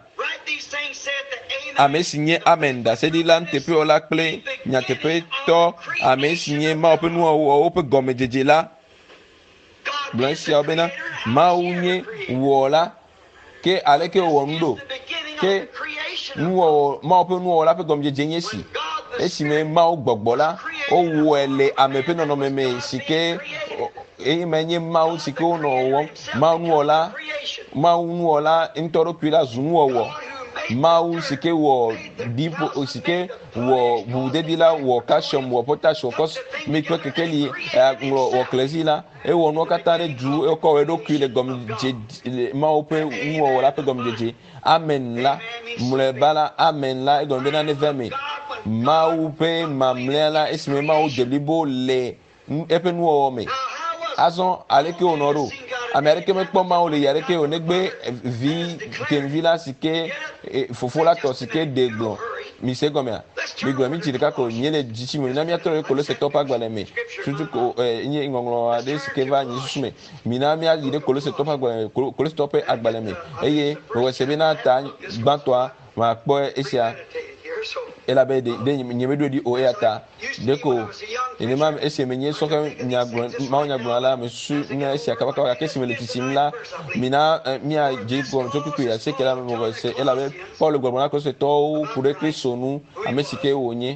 ame signé amenda c'est dit lan tepe ola kple nya tepe to ame signé ma ope nu o ope gome jeje la blanchi obena ma unye wola ke ale ke wondo ke nu o ma ope nu ola pe gome jeje nyesi esi me ma o gbogbo la o wo ele ame pe no me sike menye ma o sike o no wo ma nu ola ntoro kwila zunu owo mau sike wo dipo sike wo budedila wo calcium wo potassium kos mi to kekeli wo klezila e wo no katare ju e ko we do kile gom je mau pe wo la pe gom je amen la mule bala amen la e gom bena ne vemi mau pe mamlela esme mau delibo le e pe nu o me azon aleke onoro amerike me kpɔ mawo le yare ke o negbe vi kenvila sike fofola tɔ sike de gblɔ mi se gɔmea mi gblɔ mi tsi ɖeka ko nye le dzitsi me na miatɔ le kolo se tɔ ƒe agbalẽ me tutu ko nye ŋɔŋlɔ aɖe sike va nyi susu me mi na miayi ɖe kolo se tɔ ƒe agbalẽ kolo se tɔ ƒe agbalẽ me eye mewɔ se be na ta gbãtɔa ma kpɔ esia elabe de nyeme do di o yata deko enema ese menye soka nyaglo ma nyaglo ala me su nya ese akaba ka kesi me letisim la mina mia je ko to pipi ya se kela me mo se elabe Paul gbona ko se to kure Kristo nu amesike wonye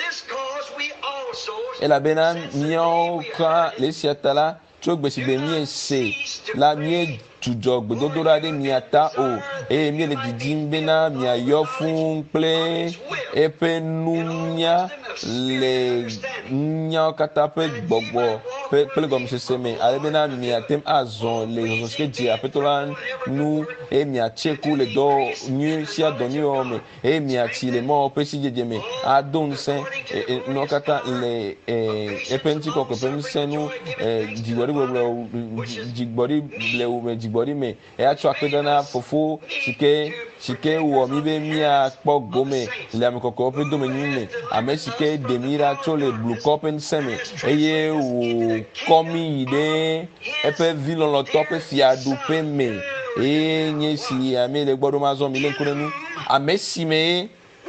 elabe na mio ka lesiatala to gbesi be mi se la mi tujo gbododora de miata o mi le didimbe na mi ayo fun ple epe nunya le nya katape gbogbo ple gom seseme alebe na mi atem azon le zoske di apetolan nu mi acheku le do nyu sia doni o me mi ati le mo pe si jejeme adon sen no kata le epenti ko pensen nu jigbori gbogbo jigbori le o me jigbori me acho akpedana fofo sike wo mi be mi akpo gome le amikoko pe do me nyime amesike demira cho le blue copen seme eye wo komi ide epe vilolo tope fiadu pe me nye si ame le gbodo mazo mi le nkurenu amesi me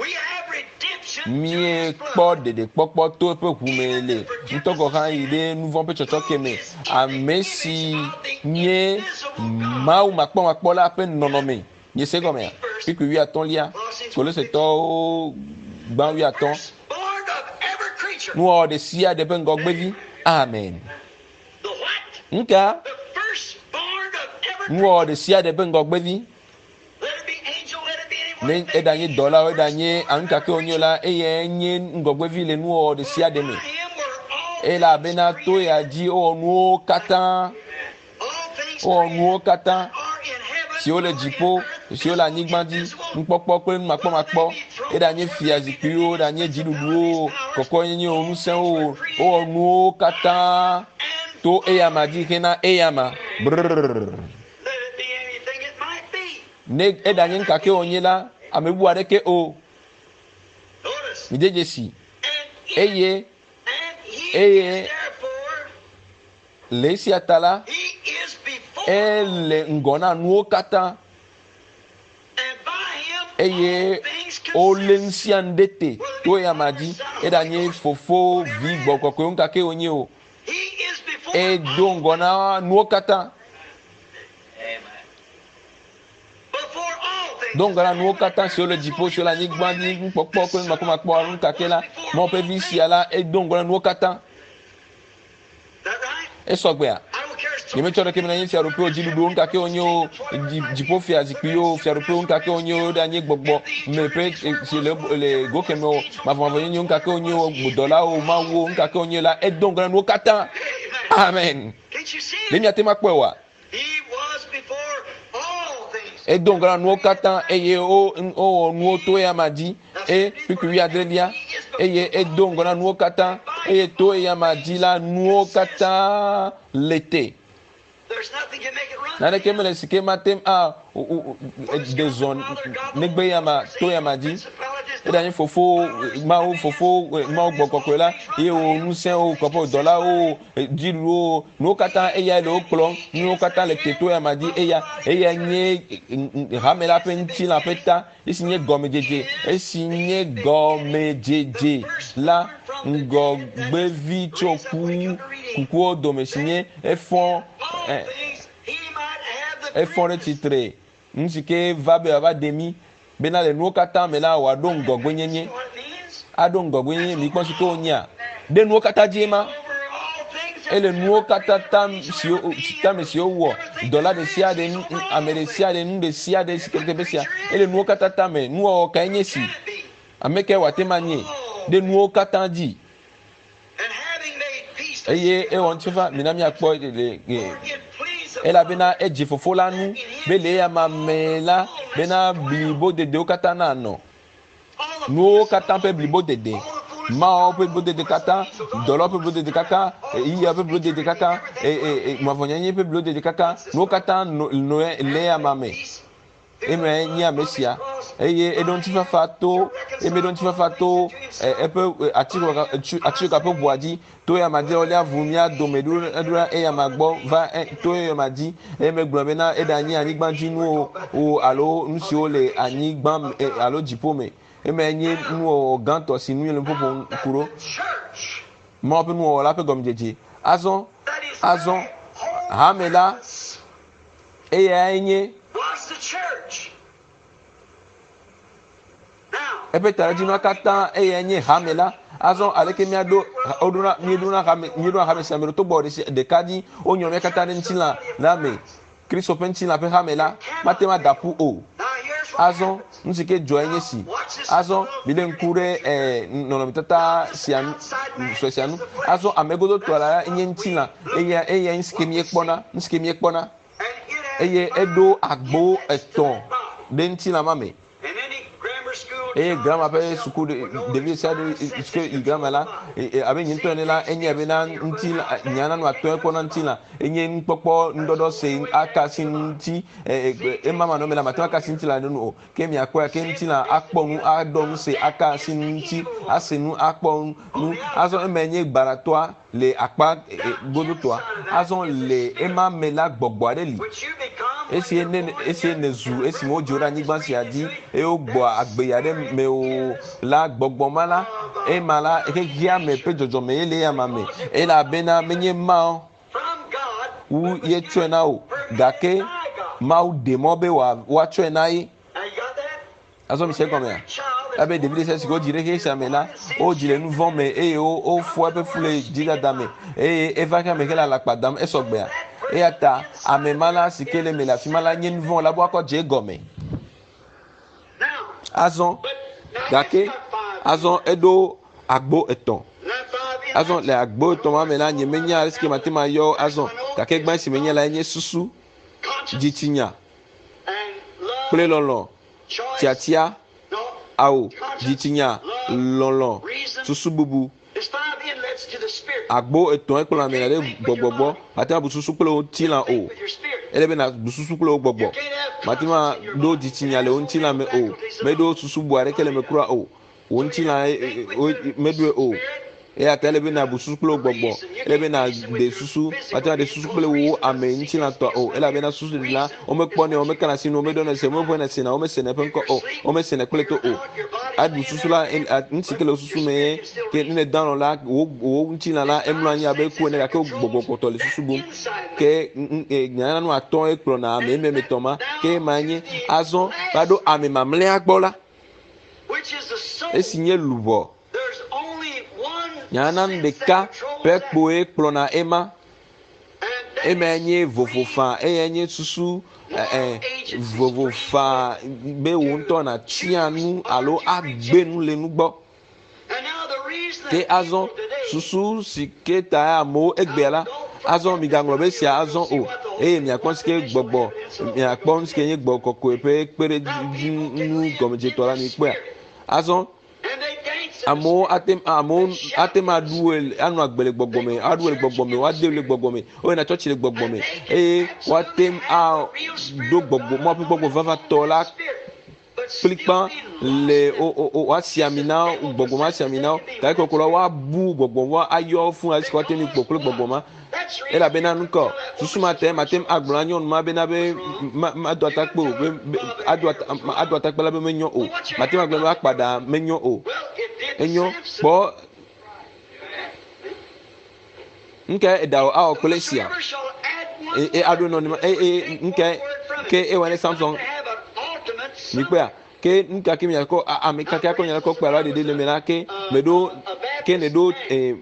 mie kpɔ dede kpɔkpɔ to eƒe ʋume le ŋutɔgɔ hã yi ɖe nuvɔ ƒe tsɔtsɔke me ame si nye mawu makpɔmakpɔ la ƒe nɔnɔme nye se gɔmea pikui 15 Kolosetɔwo gbã 15 nuo de sia de ben gogbevi amen nka nuo de sia de ben gogbevi ne edanye dola edanye anka ke onyola eye nye ngogbevi le nuo de sia de me ela bena to ya ji o nuo kata si o le jipo si o la nigbandi nkpokpo pe makpo edanye fiazikpi o edanye jidudu o koko yenye onusen o nuo kata to eyama di kena eyama brrr ne edanye nkake onyela amebu adeke o midejesi eye lesi atala ele ngona nuo kata eye olensia ndete to yamaji edanye fofo vi gbokoko nkake onye o edo ngona nuo kata donc la nuo kata sur le jipo sur la nigbandi nkpokpo ko makoma arun kakela mo pe vi si ala edo ngona nuo kata esogbe a yeme choro ke menanye fiarope ojiludo nkake onyo jipo fiazikpio fiarope nkake onyo danye gbogbo me pe si le gokemo mavavo nyo nkake onyo dola o mawo nkake onyo la edo ngona nuo kata amen le mi atema kwewa edo ngona nuo kata eye o nuo to ya madi e pipi adrelia eye edo ngona nuo kata eye to ya madi la nuo kata lete nane kemele sike matem a de zone negbe yama to yama di edanye fofo ma gbokoko la e o nusen o kopo dola o dilu o no kata eya le okplo no kata le teto yama di eya nye hamela penti la peta isinye gomejeje la ngogbevi choku kuku domesinye efon titre nsike vabe ava demi bena le nuo kata mela wa don gogwenyenye adon gogwenyenye mi kpon sike onya de nuo kata jema ele nuo kata tam si o wo dollar de sia de amere sia de nde sia de sikete besia ele nuo kata tam nuo kanyenye si ameke watemanye de nuo kata ji eye won tifa minami akpo ela bena eji fofo lanu bele ya mamela bena blibo dede o kata na no no kata pe blibo dede ma o pe blibo dede kata dolo pe blibo dede kaka iya pe blibo dede kaka mavonyenye pe blibo dede kaka no kata no le ya mame eme nya mesia eye edon tifa fato epe atiko ka pe boaji to ya madi ole avumia domedu edura eya magbo va to ya madi emegbo be na edanyi anigbanji nu o alo nsi ole anigban alo jipome emenye nu o ganto sinu yele popo kuro mo pe nu o la pe gomjeje azon hamela eya enye epe taraji no kata eyenye hamela azon aleke miado oduna mieduna hame samero to body de kadi onyo me kata ntila na me kristo pentila pe hamela matema dapu o azon nsike joyenye si azon bile nkure nono mitata sianu sosianu azon amegodo tola enye ntila eya nsike mi ekpona eye edo agbo eton de ntila mame grandma pe suku de sa de que grandma la abe nyin to ne la enye be na ntila nyana no ato ko na ntila enye npopo ndodo se aka sinti mama no me la matwa aka sinti la no ke mi akwa ke ntila akponu adon se aka sinti asenu akponu azo emenye gbaratoa le akpa godo toa azo le ema mela gbogbo adeli esi nezu esi mo jora nyigban si adi o gbo agbeyade me o la gbogbo mala mala ke gia me pe jojo me ele ya mame e la bena menye ma u ye twena o dake ma u demo be wa twena yi azo mi se ko me abe David sɛ sika o dzire ke sia me la o dzile nu vɔ me eye o fɔ eƒe fu le dzidada me eye eva ke ame ke le alakpa dam esɔgbea eya ta ame ma la si ke le me le afi ma la nye nu vɔ la bo akɔ dze egɔme azɔ gake azɔ eɖo agbo etɔ̃ azɔ le agbo etɔ̃ ma me la nye menya esike ma te ma yɔ azɔ gake gbã si me nye la enye susu dzitsinya kple lɔlɔ tiatia awo dzitsinya lɔlɔ susu bubu agbo etɔ̃ ekplɔ ame la ɖe gbɔgbɔgbɔ ate ma bu susu kple wo ti la o ele be na bu susu kple wo gbɔgbɔ mate ma ɖo dzitsinya le wo ŋuti la me o meɖo susu bu aɖeke le me kura o wo ŋuti la meɖoe o eya ta ele be na bu susu kple wo gbɔgbɔ ele be na de susu mate ma de susu kple wo ame ŋuti la tɔ o ele be na susu ɖeɖi la wome kpɔ ne wome kana si nu wome ɖo ne se wome ʋe ne se na wome se ne ƒe ŋkɔ o wome se ne kple to o aɖu susu la ŋuti ke le susu me ye ke ne danɔ la wo ŋuti la emlɔ anyi abe ku ene gake wo gbɔgbɔ le susu bum ke nyanu atɔ ekplɔ na ame me tɔ ma ke ma nye azɔ va ɖo ame mamlɛa gbɔ la esi nye luvɔ nyanu ɖeka ƒe kpoe kplɔna ema ema nye vovofa eye nye susu vovofa be wo ŋutɔ na tia nu alo agbe nu le nu gbɔ ke azɔ susu si ke ta amewo egbea la azɔ migaŋlɔ be sia azɔ o eye miakpɔ si ke gbɔgbɔ miakpɔ si ke nye gbɔ kɔkɔe ƒe kpeɖeŋu nu gɔmedzetɔ la mi kpɔa azɔ amewo ate ma aɖu anɔ agbe le gbɔgbɔ me aɖu le gbɔgbɔ me woade le gbɔgbɔ me woyina tsɔtsi le gbɔgbɔ me eye woate aɖo gbɔgbɔ mɔ ƒe gbɔgbɔ vavatɔ la kplikpa le woasi ami na gbɔgbɔ ma asi ami na gake kɔkɔ la woabu gbɔgbɔ wa ayɔ fún asi woate mi kpɔ kple gbɔgbɔ ma elabena nukɔ susu ma te agblɔ na nyɔnu ma bena be ma do atakpe o be ado atakpe la be menyɔ o mate ma gblɔ be akpaɖa menyɔ o enyo kpɔ nke eɖawo awɔ kple sia aɖo nɔ nima nke ke ewɔ ne Samsung mi kpea ke nuka ke miakɔ ame kake akɔ nya kɔ kpe alo ɖeɖe le me la ke me ɖo ke ne ɖo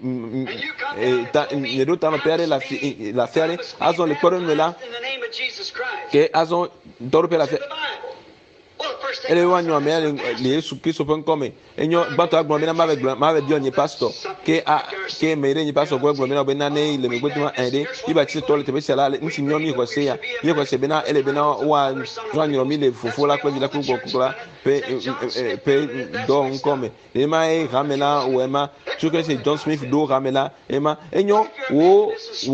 ne ɖo tame ƒe aɖe le afi aɖe azɔ le kpɔɖeŋu me la ke azɔ dɔɖoƒe le afi ele woanyɔ ame le Yesu Kristo ƒe ŋkɔ me enyo gbãtɔ agblɔ bena mave biɔ nye pastor ke me ɖe nye pastor gbɔ gblɔ bena bena ne le megbe doma ɖe iba tsi tɔ le teƒe sia la ŋuti nyɔ mi xɔse ya mi xɔse bena ele bena woanyɔ mi le fofo la kple vi la kple gbɔ la ƒe dɔ ŋkɔ me ema ye hame la wɔ ema tso ke se John Smith ɖo hame la ema enyo wo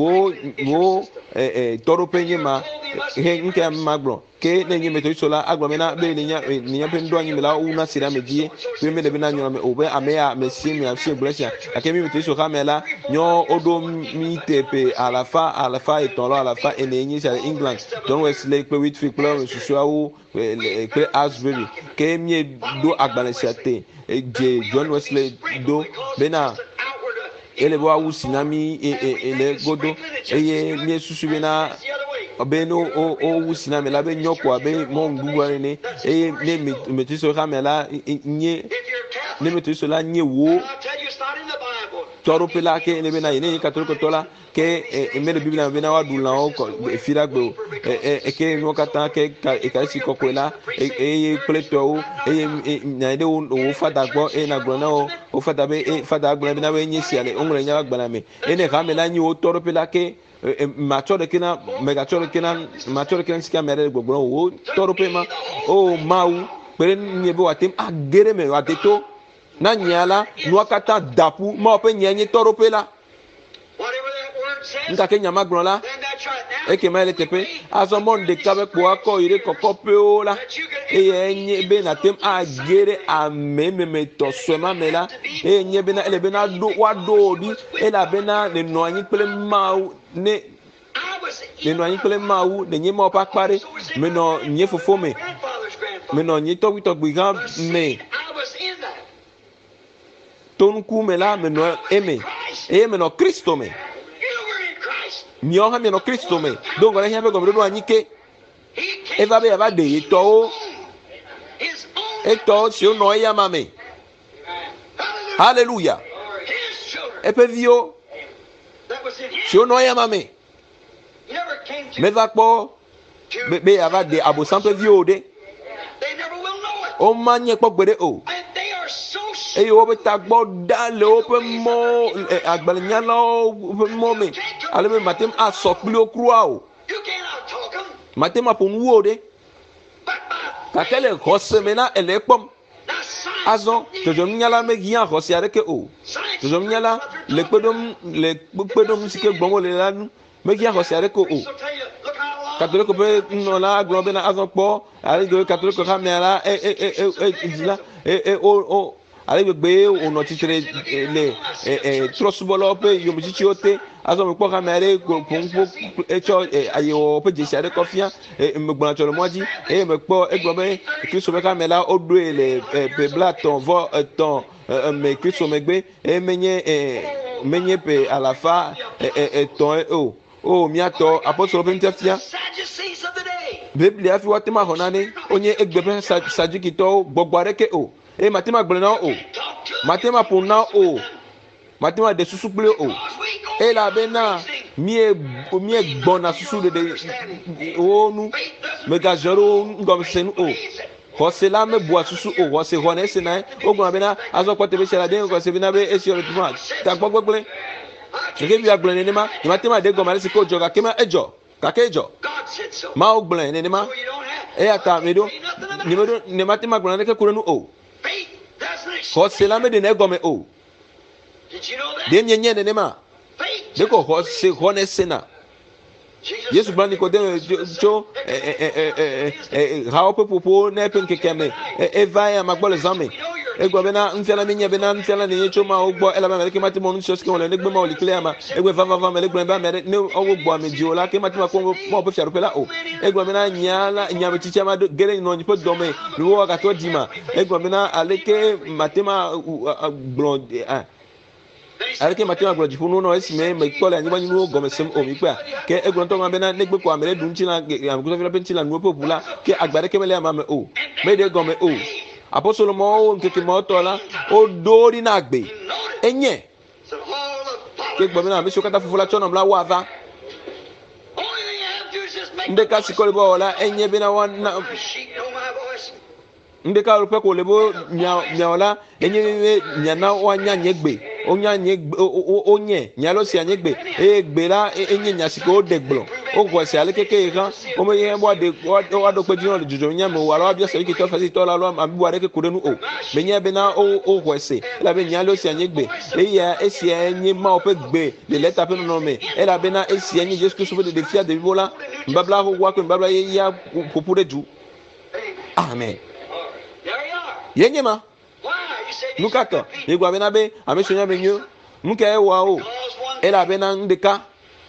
tɔɖoƒe nye ma he nke ma gblɔ ke ne nye metɔ iso la agblɔ bena be ne nya ƒe ŋdɔ anyi me la wuna si ɖe ame dzi pe me le bena nyɔ me o be ame ya me si me asi gblɔ sia gake mi metɔ iso hame la nyɔ woɖo mi teƒe alafa etɔ̃ lɔ alafa ene nye sia England John Wesley kple Whitfield kple susuawo kple Asbury ke mi ɖo agbalẽ sia te dze John Wesley ɖo bena ele be woawu si na mi ele godo eye mi susu bena be no o si na me la be nyɔ ko abe mɔ ŋuɖuɖu ene eye ne metɔ hame la nye ne metɔ la nye wo tɔɖoƒe la ke ne bena yene ye katolikotɔ la ke me le Biblia bena woaɖu lãwo efi ɖa gbe o ke nuwo katã ke ekasi kɔkɔe la eye kple tɔwo eye nya ɖe wo fada gbɔ eye na gblɔ na wo fada be fada agblɔ bena be nye sia le woŋlɔ nya agbalẽ me eye ne hame la nye wo tɔɖoƒe la ke matsɔ ɖeke na sika me aɖe gbɔgblɔ wo tɔɖoƒe ma o Mawu kpe nye be wate age ɖe me wate to na nya la nua katã daƒu Mawu ƒe nya nye tɔɖoƒe la ngake nya ma gblɔ la eke ma le teƒe azɔ mɔ ɖeka be kpo akɔ yi ɖe kɔkɔƒewo la eye enye be nate age ɖe ame memetɔ sɔe ma me la eye nye bena ele bena woaɖo ɖi elabena le nɔ anyi kple Mawu ne nɔ anyi kple Mawu ne nye Mawu ƒe akpa ɖe menɔ nye fofo me menɔ nye tɔgbuitɔgbui gã me to ŋku me la menɔ eme eye menɔ Kristo me miawo hã mienɔ Kristo me do ŋgɔ ɖe hia ƒe gɔmeɖoɖo anyi ke eva be yava ɖe yetɔwo eto si ono ya mame. Hallelujah. Epevio si ono ya mame. Me va kpo be ava de abosan pevio de. O manye kpo gbede o. Eye wo be ta gbɔ da le woƒe mɔ agbalẽnya la woƒe mɔ me ale be mate asɔ kpli wo krua o mate ma ƒo nu wo ɖe gake le xɔse me na ele kpɔm azɔ dzɔdzɔnunyala mehia xɔse aɖeke o dzɔdzɔnunyala le kpeɖom si ke gbɔm wole la nu mehia xɔse aɖeke o katoliko ƒe nunɔla agblɔ bena azɔ kpɔ ale katoliko xamea la ale gbegbe wònɔ tsitre le trɔsubɔlawo ƒe yometsitsiwo te azɔ mekpɔ hame aɖe ƒoŋƒo etsɔ ayewɔ ƒe dzesi aɖe kɔ fia megbɔna tsɔ le mɔa dzi eye mekpɔ egblɔ be kristu ƒe hame la woɖoe le ƒe blatɔ̃ vɔ etɔ̃ me kristu megbe eye menye ƒe alafa etɔ̃ o miatɔ apɔstɔlo ƒe nufiafia biblia hafi woate ma xɔ nane wonye egbe ƒe sadukitɔwo gbɔgbɔ aɖeke o. E matema gblẽ na o matema ƒo na o matema de susu kple o elabena mie gbɔna susu ɖeɖe wo nu megazɔ ɖe wo ŋgɔmesenu o xɔse la mebua susu o xɔse xɔ ne esena wogblɔna bena azɔ kpɔ teƒe sia la de xɔse bena be esi yɔ le tuma ta gbɔ gbegblẽ gake via gblẽ nenema matema de gɔme ale si ke wodzɔ gake ma edzɔ gake edzɔ mawo gblẽ nenema eya ta meɖo ne matema gblẽ ɖeke ku ɖe nu o. Xɔse la me de ne gɔme o de mienye nenema de ko xɔse xɔ ne sena Yesu gblɔ Nikodemo tso hawo ƒe ƒoƒo ne ƒe ŋkeke me eva ya magbɔ le zã me egblɔ bena nufiala mi nye bena nufiala ne nye tso ma wo gbɔ elabena ame ɖeke mate mɔ nusiɔ si ke wòle negbe ma wòli kle ama egbe vavava me le gblɔ be ame ɖe ne wo gbɔ ame dziwo la ke mate ma kɔ ma woƒe fiaɖuƒe la o egblɔ bena nyame tsitsi ama ge ɖe nɔ ƒe dɔme ne wo gake di ma egblɔ bena aleke mate ma gblɔ aleke mate ma gblɔ dziƒo nuwo nɔ esime mekpɔ le anyigba nyunuwo gɔme sem o mi kpea ke egblɔ ŋutɔ ma bena negbe ko ame ɖe ɖu ŋuti la amegbetɔvi la ƒe ŋuti la nuwo ƒe ʋu la ke agba ɖeke mele ama me o me ɖe gɔme o apostolo mawo ŋkeke mawo tɔ la woɖo ɖi na agbe enye ke gbɔ bena ame siwo katã fofo la tsɔ nam la woava ŋɖeka si kɔ le be wɔ la enye bena woana ŋɖeka ƒe ko le be miawɔ la enye be miana woanya nye gbe wonya nye wonye nyalo sia nye gbe eye gbe la enye nya si ke woɖe gblɔ woxɔ se ale keke yi hã womeyi woaɖo kpe dzi le dzodzo nya me o alo abia se yikitɔ fasitɔ la alo abibu aɖeke ko ɖe nu o menye bena woxɔ se elabe nyalo sia nye gbe eya esia nye mawo ƒe gbe le leta ƒe nɔnɔme elabena esia nye Yesu Kristo ƒe ɖeɖefia ɖeviwo la nubabla xoxoa kple nubabla yeya ƒoƒu ɖe du amen yenye ma nukatɔ yegblɔ bena be ame siwo nya be nyo nuka ewɔa o elabena ŋɖeka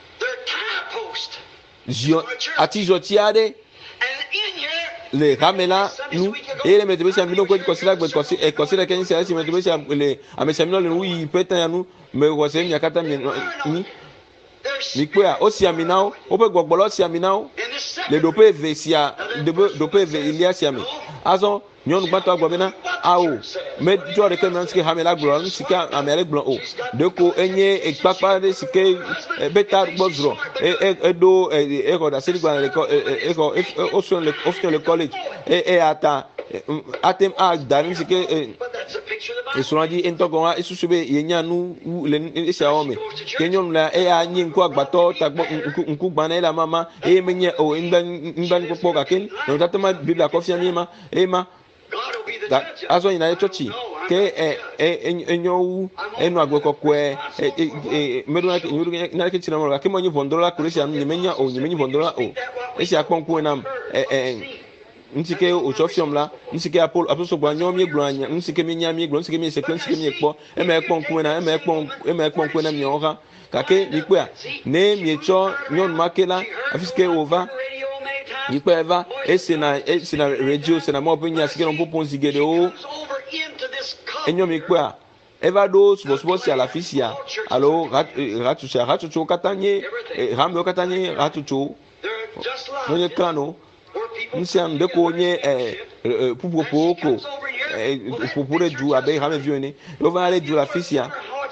ziɔ ati zɔti aɖe le hame la nu eye le meteƒe sia mi no kɔ kɔsi la gbe kɔsi ɖeke nye sia esi meteƒe sia le ame sia mi no le nu yi ƒe tanya nu me xɔ se mia katã mi kpea wosi ami na wo woƒe gbɔgbɔ la wosi ami na wo le ɖoƒe eve sia ɖoƒe eve elia sia me azɔ nyɔnu gbãtɔ agblɔ bena awo medzɔ ɖeke me sike hame la gblɔ nu sike ame aɖe gblɔ o ɖeko enye ekpakpa ɖe sike beta gbɔ zrɔ eɖo exɔ ɖase ɖigba exɔ wosɔ le college eya ta atem ada nu sike esrɔ̃a dzi entɔ gɔ̃ hã esusu be yenya nu le esia wɔ me ke nyɔnu la eya nye ŋku agbatɔ tagbɔ ŋku gbã na ele mama eye menye o ŋgbanukpɔkpɔ gake nɔnɔtata ma biblia kɔ fia mi ma eye ma azɔ yina ɖe tsɔtsi ke enyo wu enɔ agbe kɔkɔe meɖo naneke tsi na mɔ gake menye ʋɔnudrɔ̃la ko esia nu nyemenya o nyemenye ʋɔnudrɔ̃la o esia kpɔ ŋkume nam nsike wotsɔ fiɔm la nsike apostolo gblɔ nyɔ miegblɔ nsike mienya miegblɔ nsike miese kple nsike miekpɔ eme kpɔ ŋkume na eme kpɔ ŋkume na miawo hã gake mikpea ne mietsɔ nyɔnu ma ke la afi sike wòva yikpe eva esena radio sena mɔ ƒe nya sike nɔ ƒoƒom zi geɖewo enyo mikpea eva ɖo subɔsubɔ sia le afi sia alo hatsotsowo katã nye hamewo katã nye hatsotsowo wonye klãno nusia nu ɖeko nye ƒuƒoƒowo ko popure du abe ha me vione o va le du la fisia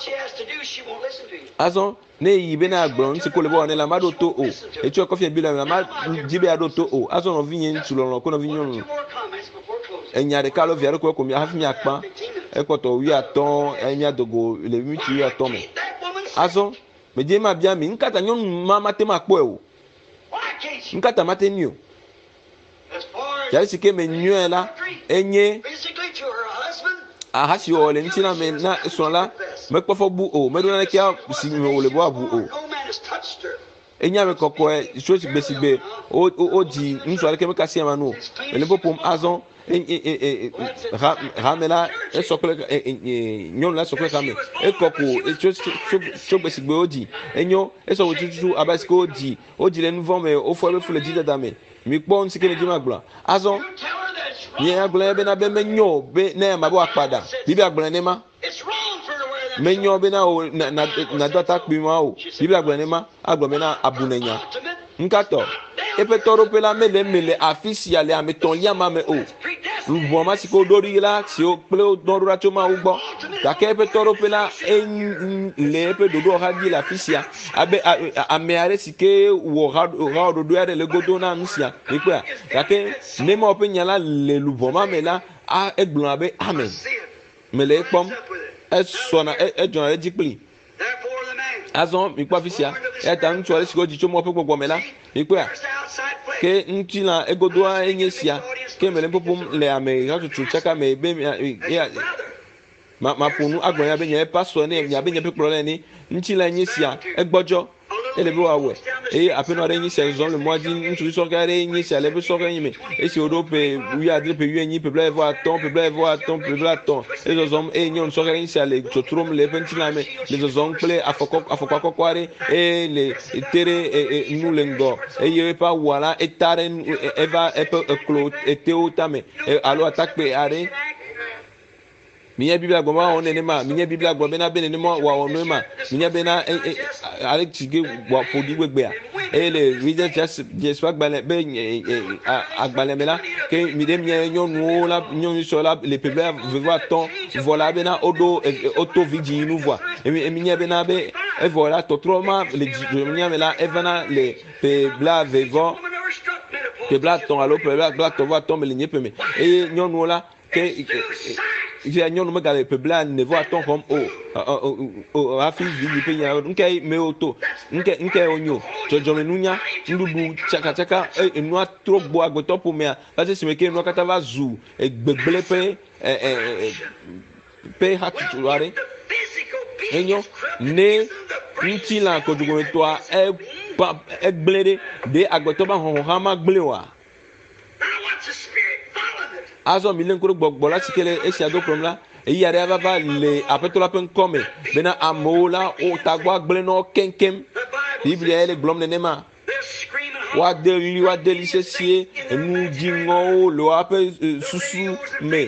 azon ne yibe na agbon si ko le bo ne la mado to o e ti o ko fi bi la ma jibe ado to o azon vinyen tulo ko no vinyon enyare kalo viare ko mi ha fi mi apa e ko to wi aton e mi adogo le mi ti wi aton me azon me je ma bia mi nkata nyon ma mate ma po e o nkata mate ni o yari ke me nyo la enye ahasi o le ntina me na so la me kpofo bu o me do na ke si me o le bo abu o enya me kokko e so ti gbesibe o di nso ale ke me kasi ama no ele popom azon ramela e sokole nyon la sokole kame e kokko e so gbesibe o di enyo e so wututu abasko o di le nouveau me o fo be fu le di dada me mi kpɔ nsike ne dima gblɔ azɔ nye agblɔ be na be menyo be ne ma bo akpada bibi agblɔ ne ma menyo be na o na dɔta kpi ma o bibi agblɔ ne ma agblɔ be na abunenya nkatɔ epe tɔro pe la mele afisi ale ame tɔn liama me o lubɔ ma si ko dori la si o kple o dɔn ra tso ma o gbɔ gake epe tɔro pe la le epe dodo ha di la afisia abe ame are si ke wɔ ha dodo ya de le godo na nusia ekpea gake ne ma o pe nya la le lubɔ ma me la a egblɔ abe amen mele ekpɔm esɔna edzɔna edzi kpli azɔn mi kpɔ afisia eta ŋutsu ale si ko dzi tso mɔ ƒe gbɔgbɔ me la ekpea ke ŋutsu la egodoa enye sia ke mele popom le ame hatsotso tsaka me be ma ƒonu agblɔ ya be nye pasɔ ne ya be nye ƒe kplɔla ne ŋutsu la enye sia egbɔdzɔ ele be wa wɛ eye aƒenɔ aɖe enye sia zɔn le mɔa dzi ŋutsu sɔkɛ aɖe enye sia le be sɔkɛ enyi me esi woɖo pe wi adre pe wi enyi pe bla evɔ atɔn pe bla evɔ atɔn pe bla atɔn ezɔzɔm eye nyɔnu sɔkɛ enye sia le tsotrom le eƒe ŋuti la me le zɔzɔm kple afɔkpa kɔkɔ aɖe eye le tere nu le ŋgɔ eye eƒe awua la eta ɖe eva eƒe eklo etewo tame alo atakpe aɖe. Minya biblia gbo ma one ne ma minya biblia gbo be na be ne mo wa ono ma minya be na ale chige wa podi gbegbe a ele reason just agbale be agbale me la ke mi de minya nyonu la nyonu so la le pebla vevo aton vola be na odo auto vigi nu voa minya be na be e vola totro ma le minya me la evana le pebla vevo pebla ton alo pebla to va tombe le nyepe me e nyonu la ke j'ai nyɔnu me gale pebla ne vo atɔn comme o afi vivi pe nya nke me oto nke onyo dzɔdzɔme nunya nuɖuɖu tsakatsaka enua tro gbo agbetɔ ƒomea lase si me ke enua katã va zu gbegble pe hatutu aɖe enyo ne ŋuti la kodzogometɔa egble ɖe de agbetɔ ba xɔxɔ hã ma gble oa azɔ mi le ŋkoro gbɔgbɔ la si ke le esia do kplɔm la eyi aɖe va le aƒetɔ la ƒe ŋkɔme bena amewo la wo tagbɔ agble na wo keŋkeŋ biblia ye le gblɔm nenema woade li sesie enu dziŋɔwo le woaƒe susu me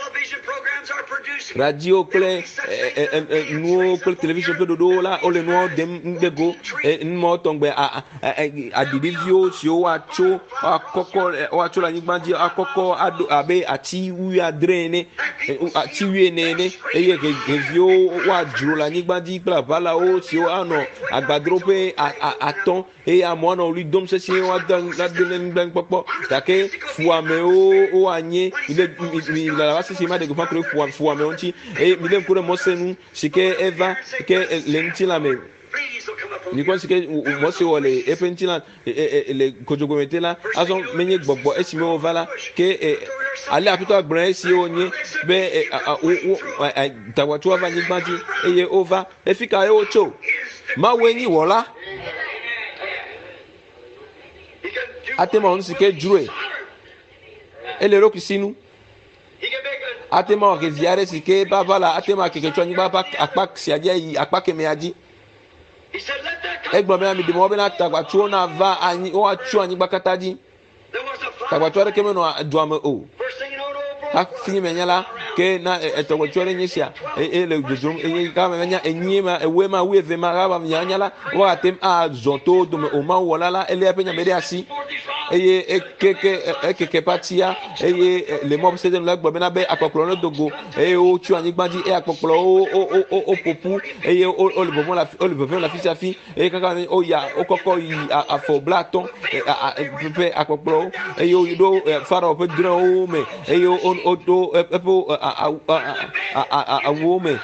radio kple nuwo kple television ƒe ɖoɖowo la wole nuwo dem ŋgbego numɔ tɔgbe aɖiɖiviwo siwo woatso le anyigba dzi akɔkɔ aɖo abe ati 17 ene ati 14 ene eye ɖeviwo woadzro le anyigba dzi kple aʋalawo siwo anɔ agbadro ƒe atɔn eye amewo anɔ ɣli dom sesie woade le ŋgbekpɔkpɔ gake fuamewo woanye mi lalaba sisi ma de gbeƒã kple fuamewo ŋuti eye mi le ŋku ɖe mɔsenu si ke eva ke le ŋuti la me nikɔ si ke mɔsi wɔ le eƒe ŋuti la le kodzogomete la azɔ menye gbɔgbɔ esi me wova la ke ale aƒetɔ agblɔ esi wonye be tagbɔtso wova anyigba dzi eye wova efi ka ye wotso mawoe nyi wɔla atema wɔnu si ke dzroe ele ɖokui sinu atema wɔ ke vi aɖe si ke bava la atema keke tso anyigba akpa sia dzi yi akpa kemea dzi egblɔ be ami ɖe mɔ bena tagbɔtsowo na va anyi woatso anyigba katã dzi tagbɔtso aɖeke menɔ dua me o hafi me nya la ke na etɔgbɔtso aɖe nye sia ele dzodzrom eye kama me nya enyie ma ewoe ma wuieve ma haba nya la wo atem azɔ to dome o ma wɔla la ele eƒe nya me ɖe asi eye ekeke patia eye le mo se den la gbo bena be akpokplo no dogo eye o tu anyigba di e akpokplo o popu eye o le bobon la fi safi eye kaka o ya o koko yi afo blaton pe akpokplo eye o do fara o pe dro o me eye o do epo a wo me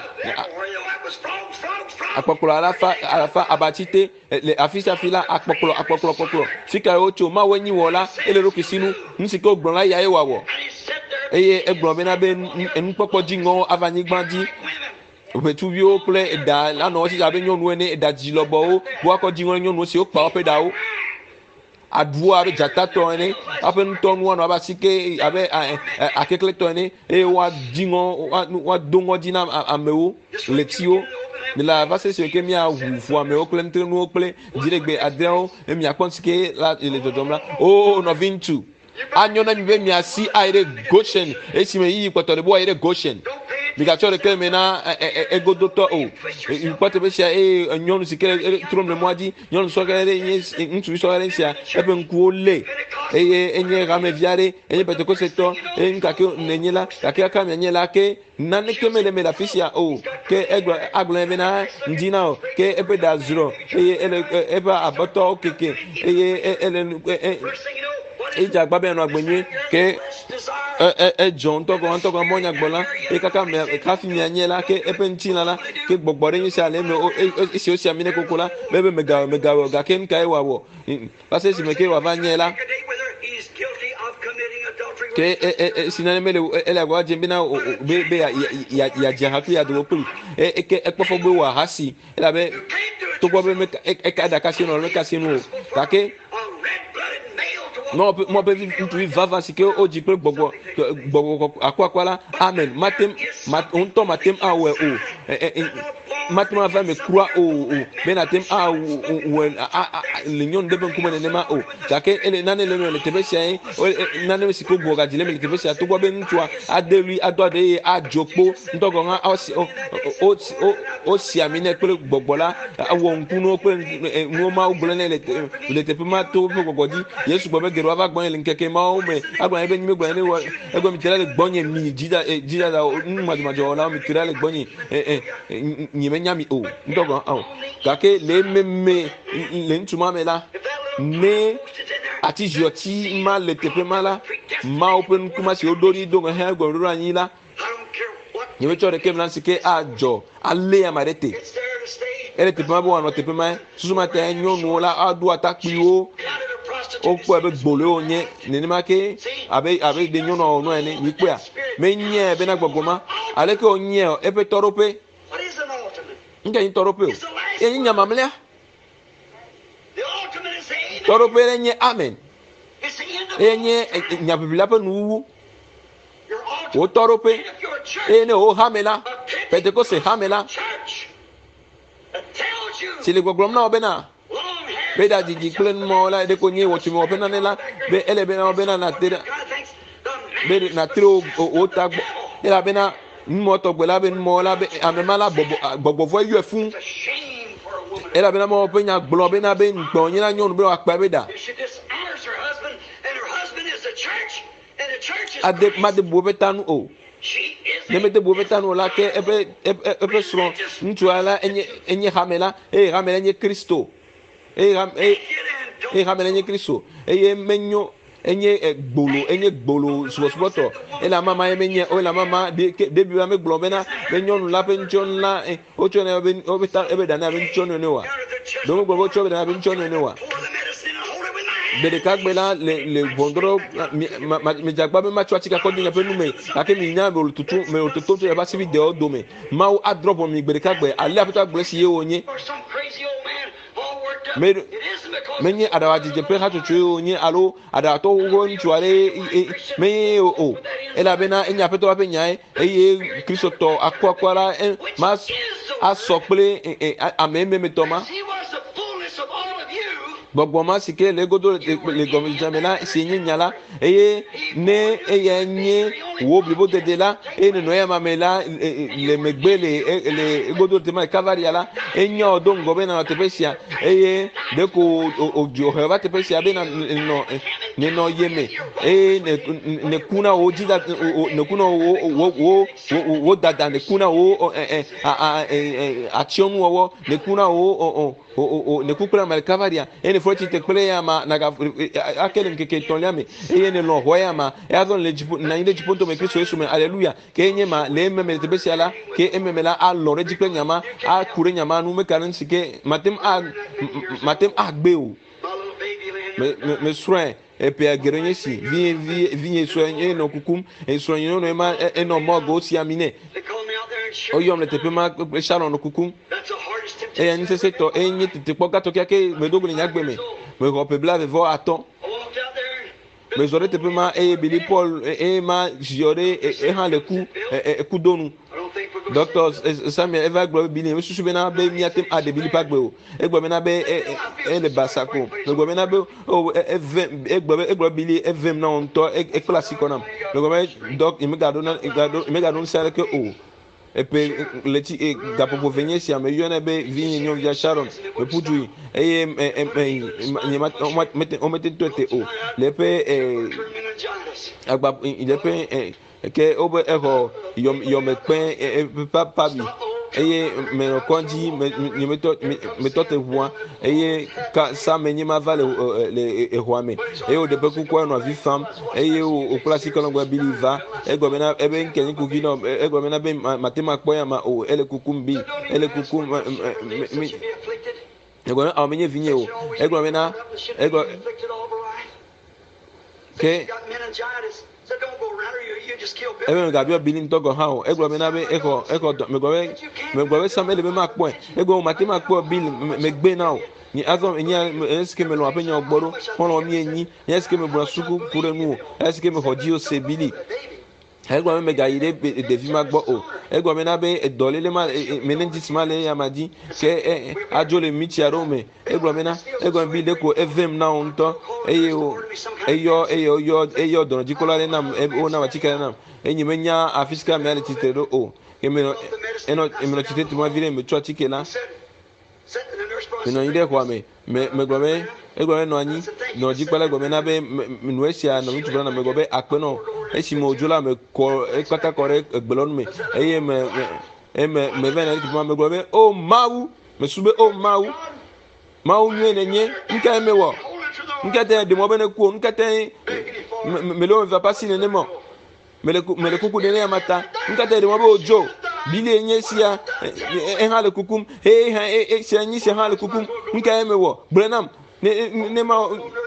akpokplo alafa abatite le afisa fila akpokplo fika o cho ma wenyi wola ele ro kisinu nsike ogbon la ya e wawo eye egbon be na be en popo jingo avanyigba di obetubi o ple da la no si abe nyonu ene da ji lobo o bo akọ jingo nyonu si o pa o pe da o aduo abe jata to ene ape ntonu ono aba sike abe akekle to ene e wa jingo wa dongo dina amewo letio de la vase se ke mi a wu ame o kle ntenu o kle diregbe adeo e mi akonsike la le dodomla o no vintu anyo na mi be mi asi aire goshen e si me yi kotore bo aire goshen biga chore ke me na egodoto o ipote be sia nyonu sike trom le moadi nyonu so gere ntu so gere sia e be nku ole enye ga me viare enye pete ko seto nka ke nenyela ka ka me nyela ke nane ke me la fisia o ke aglo be na ndina o ke ebe da zero ebe aboto okeke ija gbabe no agbenye ke John to monya gbola kaka me kafi mi anyela ke epentina la ke gbogbore yin se ale me isi o si amine kokola bebe mega ga ken kai wawo pase si me ke wa vanyela ke sinane mele ele gwa je bina be ya jahaku ya do puli ke ekpofo be wa hasi ela be to gbo be me ka da kasino me kasino ka ke non mo be ntu vava sike o ji pe gbogbo akwakwala amen matem onto matem awe o matem ava me croix o benatem a le nyon de ben kuma ne ma o jake ele nane le tebesia nane sike gbo ga dile me tebesia to gbo be ntu adelu adode ajokpo ntogo nga o si amine pe gbogbo la awo nkunu pe no ma ogbo ne le tepe ma to gbogbo di yesu gbo be ava gbon le nkeke ma o me agbon ebe nyime gbon ni egbo mi tira le gbon yen mi jida da majo la mi tira le gbon yen nyime nyami o ndogo o kake le meme le ntuma me la ne ati joti ma le tepe mala ma open kuma si odori do he egbo ru anyi la nyime chore kem nan sike ajo ale amarete ele tepe ma bo wan tepe ma susuma te nyonu la adu atakpiwo o ko ebe gbole onye nenima ke abe de nyono ono ene wipe a menye ebe na gbogoma aleke onye ebe torope nge yin torope o yin nyamamle torope enye amen enye nyabibila pe nuwu o torope ene o hamela peteko se hamela sile gbogom na obena beda didi klen mo la de ko nyi wo timo pena nela be ele be na be na tira be na tiro o tagbo ela be na mo to gbe la be mo la be amema la gbogbo vo yu efun ela be na mo pe nya gbo be na be ngbon yin la nyonu be wa pa be da ade made bo betanu o nemete bo betanu la ke ebe sro ntu ala enye hamela hamela enye Kristo hamela enye Kristo menyo enye gbolo suboto ela mama menye o la mama de bi me gbolo bena menyo nu la pension la o chone obeta ebe dana ben chone ne wa do gbogbo chobe dana ben chone ne wa bede kagbela le bondro mi jagba be ma chwachi ka kodi nya penu me ake mi nya be tutu me ototo to e ba si video do me ma o adrop mi bede kagbe ale apeta gbe si ye onye menye adawaji je pe hatu chu onye alo adato wo ntuare me o ela bena enya peto ba penya eye Kristo to akwakwara mas asople ameme metoma gbogbo ma sike le godo le gomi jamela sinyi nyala eye ne eye nye wo blibo dede la ene no ya mame la le megbe le godo tema kavaria la enya odo ngobe na tepesia eye deko ojo heba tepesia be na no yeme ne kuna o jida ne kuna wo dada ne kuna wo action wo ne kuna wo ne kukula mal kavaria ene foti te kule ya ma naga akele nkeke tonyame ene no hoya ma yazon le jipo na ile jipo to me Kristo Yesu me haleluya ke enye ma le meme te besiala ke ememela a lore jipe nyama a kure nyama nu me kanin sike matem agbe o me soin et puis agrenye si vie soigner no kukum et soigner no ema eno mogo si amine oyom le tepe ma sharon no kukum et ani se to enye te poka to ke me dogo ni nyagbe me ko pe blave vo aton me zore tepe ma e bili paul e ma jiore e han le coup donu doctors Samuel eva gbo bili me susu be na be mi atem ade bili pa gbe o e gbo me na be e le basako e gbo me na be o e gbo bili evem na onto e classique onam e gbo me doc me gado sale ke o e pe leti e gapo venir si ame yo na be vini nyon via Sharon e putu e o mette tote o le pe agba il pe que obe ero yo me pen papa bi eye me konji me tote voix eye ka sa me nyima vale le ehoame eye o de beku ko no vi fam eye o classique no gba biliva e go mena ebe nkenyi kuki no e go mena be matema kpo ya ma o ele kukum bi ele kukum e go a menye vinye o e go mena e go ke ebe ga bia bilin togo ha o egbo me na be eko me gbo samele be makpo egbo mate makpo bil me gbe na o ni azon enya eske me lo apenya ogboro won lo mi enyi eske me bro suku kure nu eske me hoji o se bili egbo me ga ire de vi magbo o egbo me na be dolele ma menentis male ya maji ke ajole michi arome egbo me na egbo bi de ko evem na onto eyo dono jikola na o na machika na enyi menya a physical reality tero o emeno chitete mo vile me chwa chikela meno ide kwa me gome egbo no anyi no jikola gome na be no esia no mitubra na me gobe akpe no esi mo jola me ko ekpata kore egbelon me eye me vena rituma me gobe o mawu me sube o mawu nyenye nka emewo nkete de mo bene ku nkete me lo va pas sine nemo me le kuku de ne mata nkete de mo be ojo bili enye sia ha le kukum se anyi se ha le kukum nka emewo brenam ne ma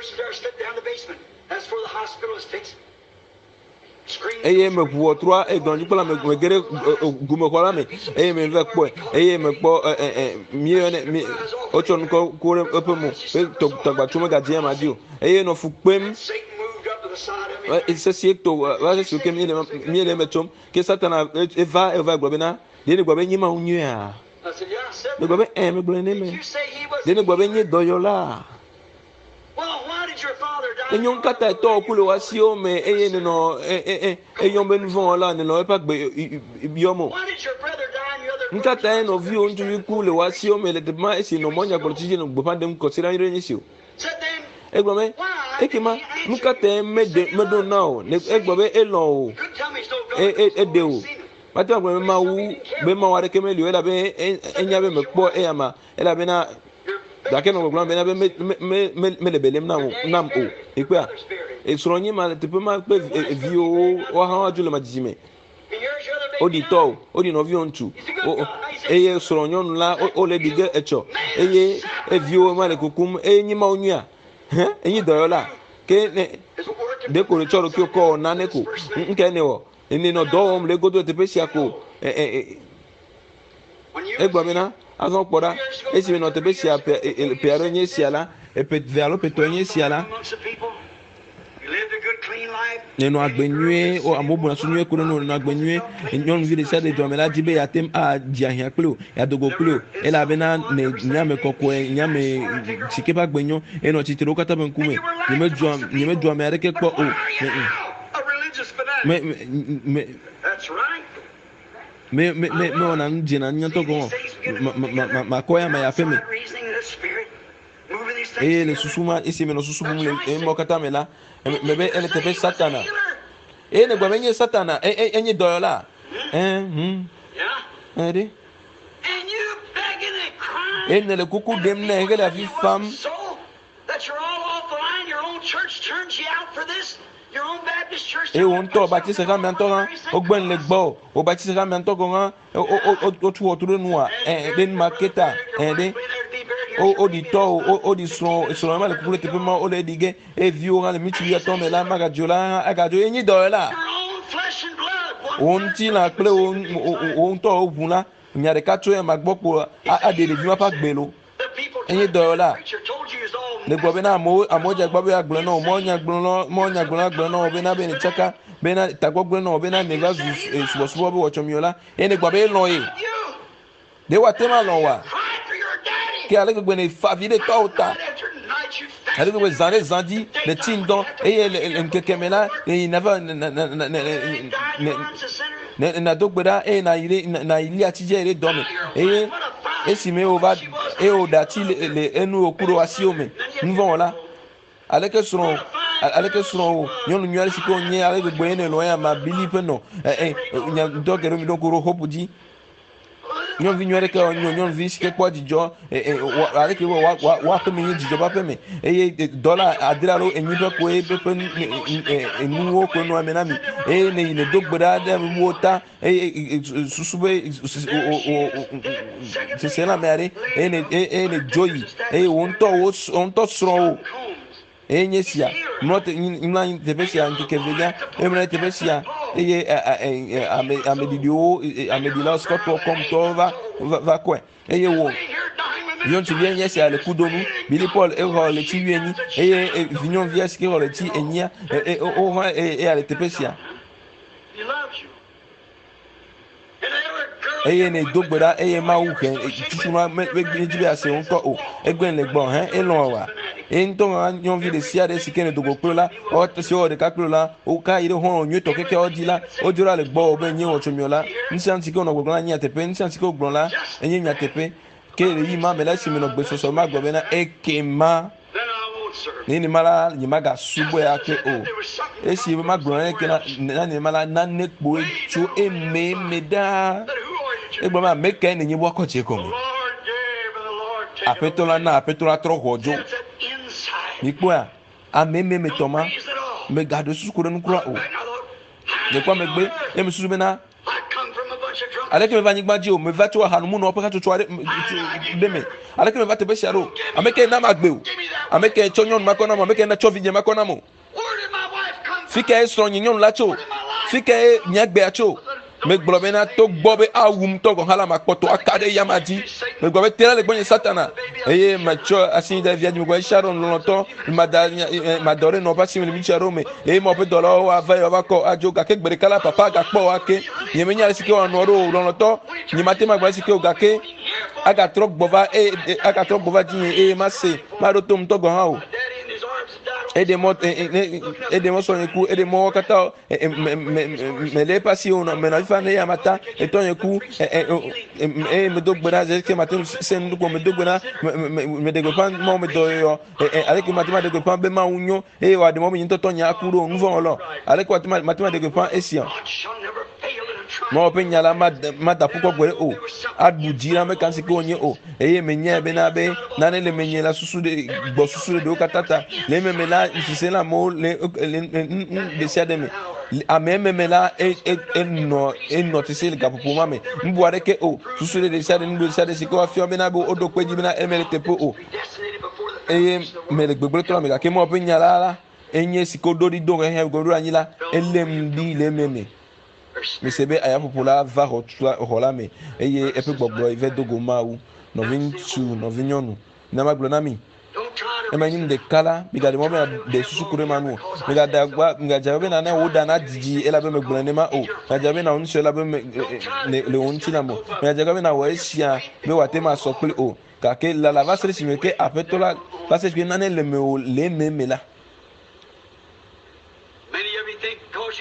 eye me ku 3 e don jipola me gere gumo kola me eye me ve po eye me po mi ocho nko kure opemu to gba tumo ga je ma dio eye no fu pem se to wa se ke mi le metom ke satana eva globena de ni gbobe nyima unyu a de gbobe me glone me de ni gbobe nyi doyola enyon kata to kulo wasi o me eye no eyon ben von la no e pa gbe biomo nkata no vi o nju kulo wasi o me le de ma esi no monya politici no gbopa dem ko sira ire nyisi o egbome ekima nkata me do now egbobe elo o de o mata gbo ma wu be ma ware kemeli o la be enya be me po e ama e la be na dake no gbo be na be me le belem nam o ikwa e soronyi ma te pe ma pe vi o ha aju le majime odi to odi no vi ontu eye soronyo nla o le dige echo eye vi o ma le kukum enyi ma onua enyi doyola ke de ko le choro ki ko na ne ko nke ne wo eni no do le godo te pe sia ko egba bena azon kpora esi no te pe sia pe aronye sia la e pe velo pe tonye sia la neno agbenue o amobu na sunue kuno no agbenue nyon vi de sade do mela dibe ya tem a dia hia klo ya dogo klo ela bena ne nyame kokko nyame chikepa gbenyo eno chitiro kata benkume nyeme do me areke kpo o me ona njina nyanto ko ma koya ma ya feme le susuma isi me no susumu le mo kata me la me be ele tepe satana ne gba menye satana enye doyola edi ne le kuku dem na ngela fi fam on to baptiste ka me to o gben le gbo o baptiste ka me to ko o tu o tu nu a den marketa de o di to o di so ma le kuku te pe ma o le dige e vi o le michi ya to me la ma ga jola aga jo enyi doyola on ti la ple on to o buna mi ade ka to e ma gbo po a de le vi ma pa gbelo enyi doyola le gbo be na amoja gbo be agbo na mo nya gbo na be na be ni chaka be na tagbo gbo na be na ne ga subo be wo chomiola ene gbo be lo yi de wa tema lo wa ke ale gbo ne fa vi de to ta ale gbo zandi le tindon e le nkeke mela e never na dogbeda e na ili atije ere domi esi me over o dati le enu okuro asiome nvon la aleke sron nyonu nyari siko nye ale gbo ene lo ya ma believe no nya dogero mi dokoro hope di nyon vi nyere ka nyon vi sike kwa jijo ale ke wa pe mi jijo ba pe mi dollar adira ro enyi pe ko be pe enu wo ko no amena mi ne dogbeda de wota susube se la mere ne joyi on to sro enyesia not in tebesia nke velia emre tebesia amedila scott comme to va quoi wo yon tu viens yesia le kudonu Billy Paul le ti wieni vignon vies ki le ti enya o ale tebesia ne dogbera ma wu ken tisuma me jibe ase on ko o egben le gbon elon wa nto yon vi de sia de sikene dogo prola o se o de ka prola o ka ire hon nyu to keke o dila o jura le gbo o be nyi o chomiola nsanti ko no gbon anya tepe nsanti ko gbon la enyi nya tepe ke le yi ma me la si me no gbe so ma gbo be na ekema ni mala ni maga subo ya ke o esi ma gbon ke na ni mala na ne gbo echo emeda egbo ma meke ni wo ko che ko mi apetola tro hojo nipo a me toma me gado susukure nkura o de kwa me gbe e me susu be na ale ke me va nyigba ji o me va to hanu mu no pe ka to are be me ale ke me va te be sharo ameke na magbe o ameke chonyon makona mo ameke na chovi je makona mo fike e so nyon la cho fike e nyagbe acho me gbobe na to gbobe awum to go hala mapoto akade yamaji me gbobe tera le gbonye satana macho asin da via mi go sharon no to madore no pa simi mi charo me mo pe dolo wa va yo va ko ajo ga ke gbere kala papa ga po wa ke ye me nya sike wa no ro no to ni mate ma gba sike o ga ke aga trok bova ji ma se ma ro to mto go ha o edemo sonyeku edemo kata me le pasi ona me na fane ya mata etonyeku me dogbena je ke matin sen ko me dogbena me de gopan mo me do yo avec matima de gopan be ma unyo wa de mo me nto tonya akuro nvo lo avec matima de gopan esia mo pe nyala mada puko gbere o adujira me kan siko onye o me nya be na be na ne le menye la susu de gbo susu de o katata le me la c'est la mo le de sia de me ameme la no tise le gapo mame mbu areke o susu de sia de ndu sia de siko afio be na be o do kweji be na emele tepo o me le gbegbe to me ga ke mo pe nyala la enye siko do di do he go do anyila elem di le meme mais c'est bien aya popola va rola me epe gbogbo ive dogo mawu no vinchu no vinyonu na maglonami emanyin de kala biga de mobe de susukure manu biga da gba biga jabe na na woda na diji ela be megbonane ma o na jabe na onse ela be le onti na mo na jabe na wa esia be wa tema so pe o ka ke la va se si me ke apetola parce que na le me o le memela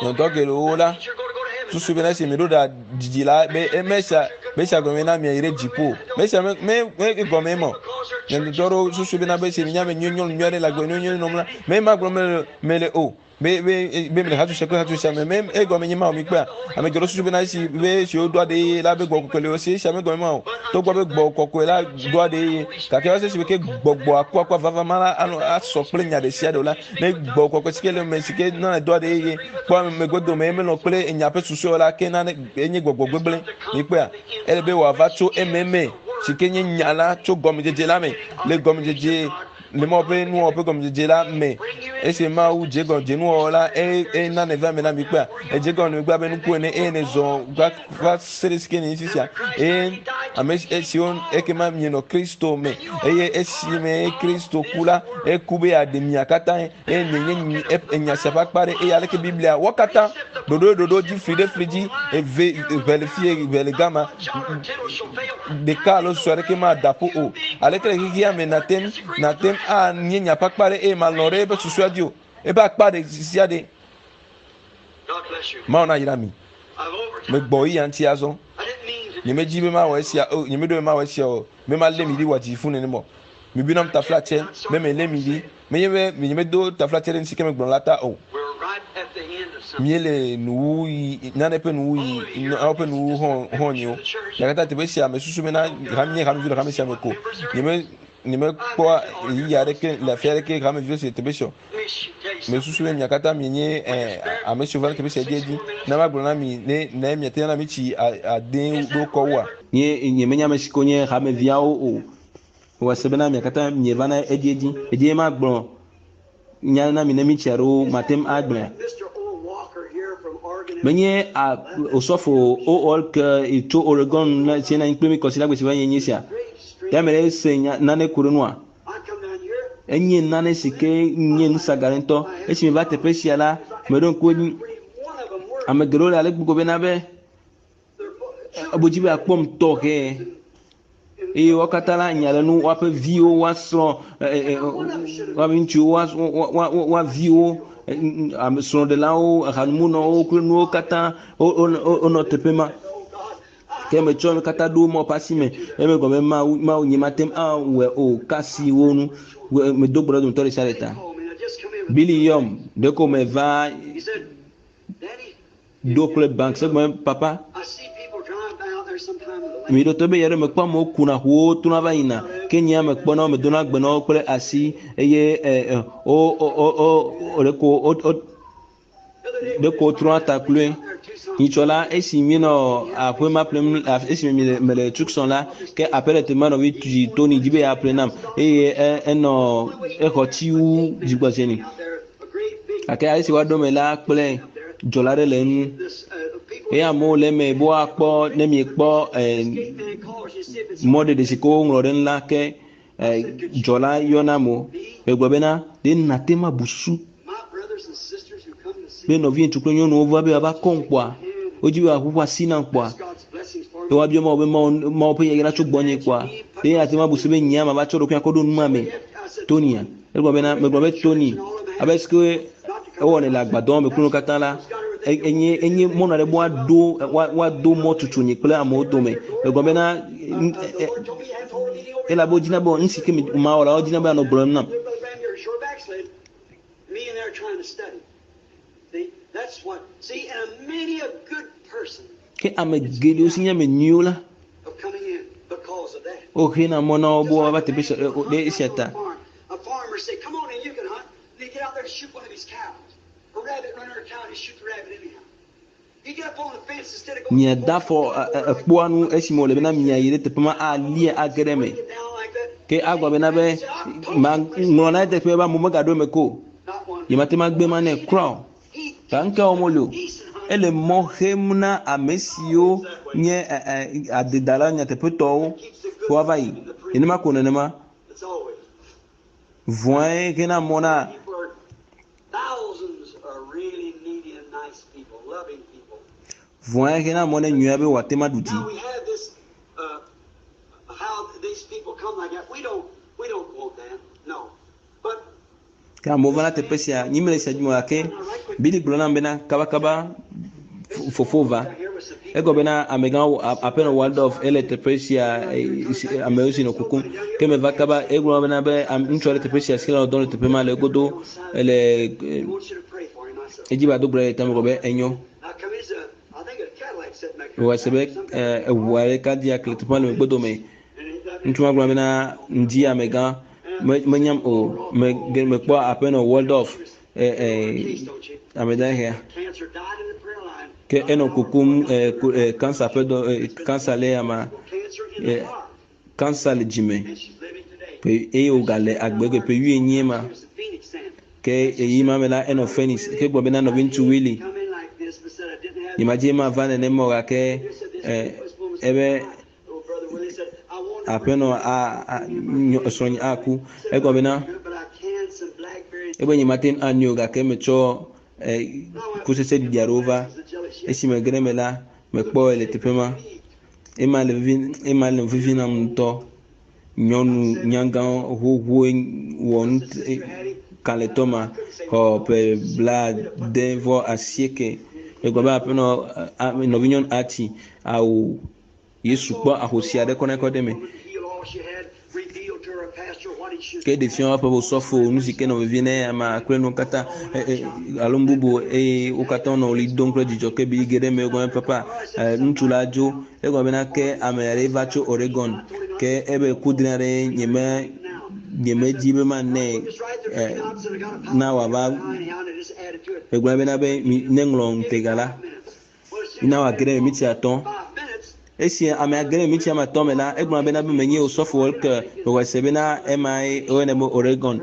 donc le ola susu bena se mi do da jijila be mesha go mena mi ire jipo mesha me go memo ne doro susu bena be se mi nyame nyonyo nywere la go nyonyo nomla me ma go mele o be me hatu shame me e go me nyima o mi pa ame joro susu bena si be se o do de la be go kokole o se shame go mema o to go be go kokole la do de ka ke o se be ke gbogbo akwa vava mala a so ple nya de sia de la ne gbo kokole sikele me sike na do de po me go do me no ple nya pe susu la ke na enye gbogbo gbeble ni pe a ele be wa va to ememe sike nya la to gomi jeje la me le gomi jeje le mo pe nu o pe gomi jeje la me e se ma u je go je nu o la e na ne va me na mi pe e je go nu gba be nu ku ne e ne zo gba sere sike ni sisia e ame e si on e ke ma mi no Kristo me e si me Kristo kula e kube ademi akata e ne nya sapa pare e ya le ke biblia wakata dodo di friji e vérifier gama de Carlos soare ke ma dapo o ale ke ki ya me natem a nya pa pare e malore be susuadio e ba pare sisiade ma ona yirami me gbo yi anti azo nyeme jibe ma wa sia o nyeme do ma wa sia o me ma le mi di wa ji funu ni mo mi bi nam ta flache me le mi di me nyeme do ta flache ni sikeme gbon lata o miele nu nane pe nu na pe nu honyo ya kata te be sia me susu me na ham sia me ko nyeme kwa ya reke la fiere ke ham vi se te be sho me susu me nyakata mienye a me souvent te be sia di na ma gbona mi ne na mi te na mi chi a den do ko wa nyeme nya me shikonye ham via o wasebena mi kata mi vana edie ma gbon nya na mi na mi charo matem agble menye a osofo o olk to Oregon na chena imprimi kosila gwesiwa yenyisia yamere senya nane kurunwa enye nane sike nye nsagarento echimi bate pesiala medon kwoni amegero la legbugo benabe abojibe akpom toke e wakatala nyale nu wape vio wasro wa binchu wa vio am son de lao hanmuno o kuno kata o no tepema keme chon kata do mo pasime eme go ma nyimatem a we o kasi wonu me do brodum to resareta billion de ko me va do club bank se mo papa mi do tobe yere me kpamo kuna ho tuna vaina kenya me kpona me dona gbena kple asi eye o de ko tro ta klue nichola esi mi no après ma plem esi me le trucs sont là que appelle te man ovi tu Tony dibe après nam no e hoti u jigbazeni aka esi wa do me la kple jolare le nu e amo le me bo akpo ne mi kpo mode de siko ngoro nla ke jola yonamo egbobena de natema busu be no vien tuklo nyono ova be aba konkwa ojiwe akwukwa sina nkwa e wa bi mo be mo pe yera chugbonye kwa de atema busu be nyama ba choro kwa kodo numame Tonia egbobena me gbobe Tony abeske e woni la gbadon me kuno katala enye mona de wa do mo tutu ni pele amodo me egbobena ela bo jina bo nsike mi ma ora o jina ba no bro nam me and they're trying to study. That's what. See, and many a good person ke amegeli osinya me nyula of coming in because of that. o hina mona obo ba te be de seta A farmer say, "Come on in, you can hunt." They get out there to shoot one of his cows. A rabbit run her cow, he shoot the rabbit anyhow. He get up on the fence instead of going. nya dafo kpoanu esimo le bena nya yire te pama ali agreme ke agwa bena be ma ngona te pe ba mo magado me ko yimatema gbe mane crown tanka omolo ele mohemna amesio nye adidala nya te peto ko vai inema ko nenema voin kena mona thousands are really needy and nice people, loving people. voin kena mona nyuabe watema duti Now we have this how these people come like that. We don't want that. No. But ka mo vana tepesia nyimele sia jimo yake bili glona bena kaba fofova ego bena amega apeno world of ele tepesia ameusi no kukum keme vakaba ego bena be ntwale tepesia skila don tepema le godo ele ejiba do bre tamu be enyo wasebe wale kadia kletuma le godo me ntuma gwa bena ndi amega menyam o me kpo apeno world of ameda here ke eno kukum cancer pedo cancer le ama cancer le jime pe o gale agbege pe wi enyima ke eyi mamela eno phoenix ke gbo bena no bintu willy imagine ma van ne mo ke ebe apeno sonya aku ego bena ebe nyimatin anyo ga ke mecho kusese di diarova esi megremela mekpo ele tepema emal vivina mto nyonu nyanga ho won kaletoma ho pe bla devo asieke ego ba apeno no vinyon ati au yesu kpo ahosia de koneko de me que defiant apa bo sofo musike no vivine ama kwenu kata alumbubu o kata no li donc di joke bi gere me go papa ntulajo e go bena ke amere vacho Oregon ke ebe kudinare nyeme jibe manne na wa ba e go bena be nenglong tegala ina wa gere mi ti aton esi amagere mi chama tomela egba bena be menye o soft work o sebena mi onemo Oregon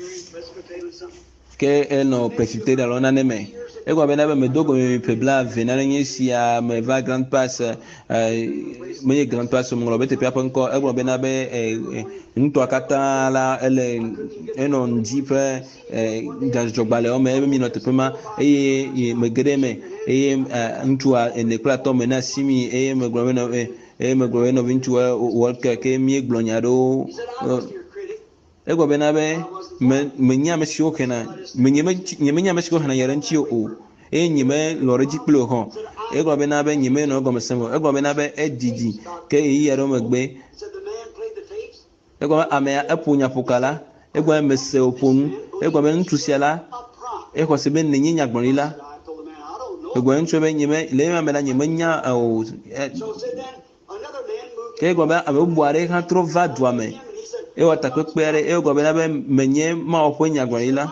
ke eno presite da lona neme egba bena be medogo mi pebla venanye sia me va grand pass menye grand pass mo lo bete papa nko egba bena be nto akata la ele eno njipe gajogbale o me mi no tepema megere me ntua enekla to mena simi megroweno vintua walka ke mi glonyado ego benabe menya mesio kena nyemenya mesio kena yaranchi o nyime loreji plo ho ego benabe nyime no gomesengo ego benabe edidi ke yaro megbe ego ame apunya pokala ego mese oponu ego men ntusiala ego sebe nyinya gbonila egwe nchebe nyime le mela nyimenya o ke go ba abe buare ha tro va duame e wata kwekpere e go ba be menye ma okwenya gwanila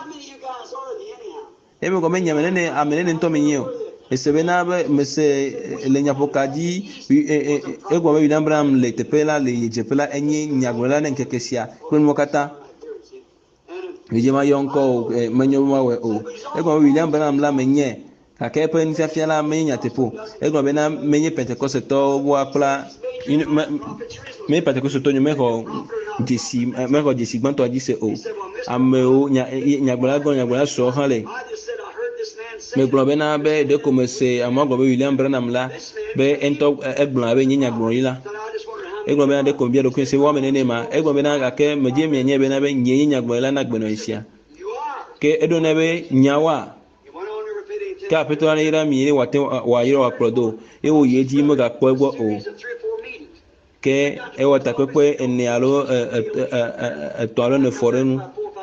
e me go menya menene amenene nto menyo esebe na be mese le nyapokadi e go ba William Branham le tepela le yejepela enye nyagwela ne nkekesia kun mokata wijema yonko menyo ma we o e go William Branham la menye kake pe ntia fiala menya tepo ego bena menye Pentecost to wa kula me Pentecost to nyumeko jesi gbanto ajise o ameo nyagbola so hale me glo bena be de komese amago be William Branham la be ento eglo be nyagbo ila ego bena de kombia do kwese wa menene ma ego bena kake meje menye bena be nyagbo ila na gbeno isia ke edo nebe nyawa ka petwa ira mi wate wa ira wa prodo e o yeji mo ga po egbo o ke e wata pepe eni alo toalo ne forenu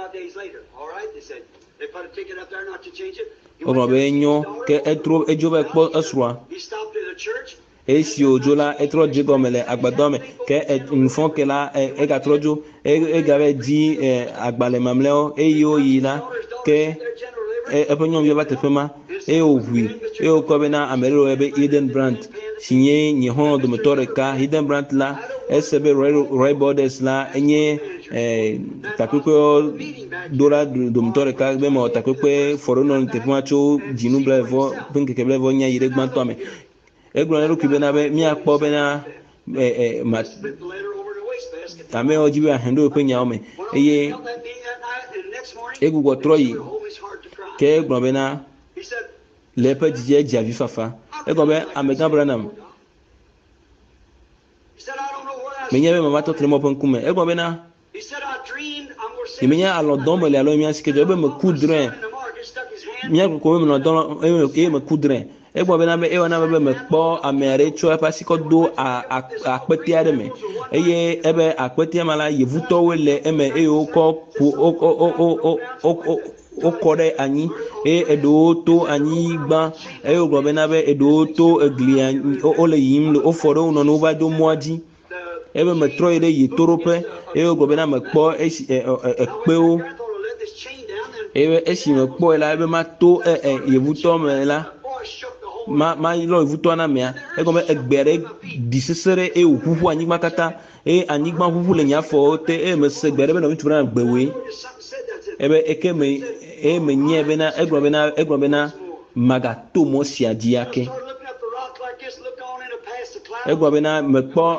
o be nyo ke etro ejoba po aswa esi ojola etro jigomele agbadome ke nfon ke la e ga trojo e ga be di agbale mamleo e yo yila ke epenyo bi ba tefema e ohui e okobena amero ebe Eden Brandt sinye nyehon do motore ka Eden Brandt la SB Roy Borders la enye takoko dora do motore ka be mo takoko forono tefema cho jinu blevo pinke ke blevo nya yire gbanto ame egbonero kibena be mi akpo bena ma ame ojibe ahendo penya ome eye egugo troyi ke egbon bena lepe dije javi fafa egobe American Branham menye be mama to tremo pon kume egobe na imenya alodon me le alo mi asike jo be me coudre mia ko me no don me coudre egbo be na be e wana be me kpo amere cho pasi ko do akpeti ade me eye ebe akpeti mala yevuto wele eme e o ko okore anyi edo to anyi gba egbo be na be edo to egli ole yim o foro no no ba do moaji ebe me tro ide yitorope egbo be na me kpo ekpeo ebe esi me kpo ela ebe ma to yevuto me la ma lo yevuto na me egbo me egbere disesere ohuhu anyigba kata anyigba huhu le nyafo te me se gbere be no mitubra gbewe ebe ekeme me nye be na egbo be na magato mo siaji yake egbo be na me kpo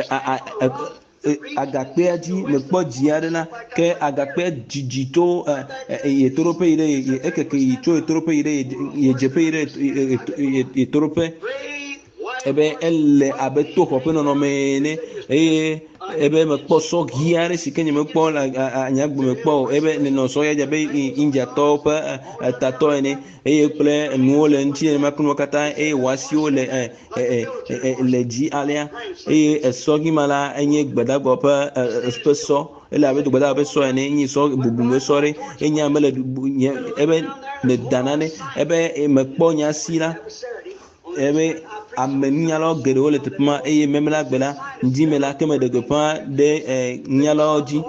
agakpe aji me kpo jiade na ke agakpe jijito yetorope ire ekeke yito yetorope ire yejepe ire yetorope ebe elle abeto hope no me ne ebe me kpo so giare sikenye me kpo anyagbo me kpo ebe ne no so ya jabe inja top tato ene ple nuole nti ma kunu kata wasio le ji alia esogi mala enye gbadagbo pa speso ele abedo gbada be so ene nyi so bubu me sore enye amele ebe ne danane ebe me kpo nya sila ebe amenialo gere ole tepma memela gbela ndi mela keme de gepa de nyaloji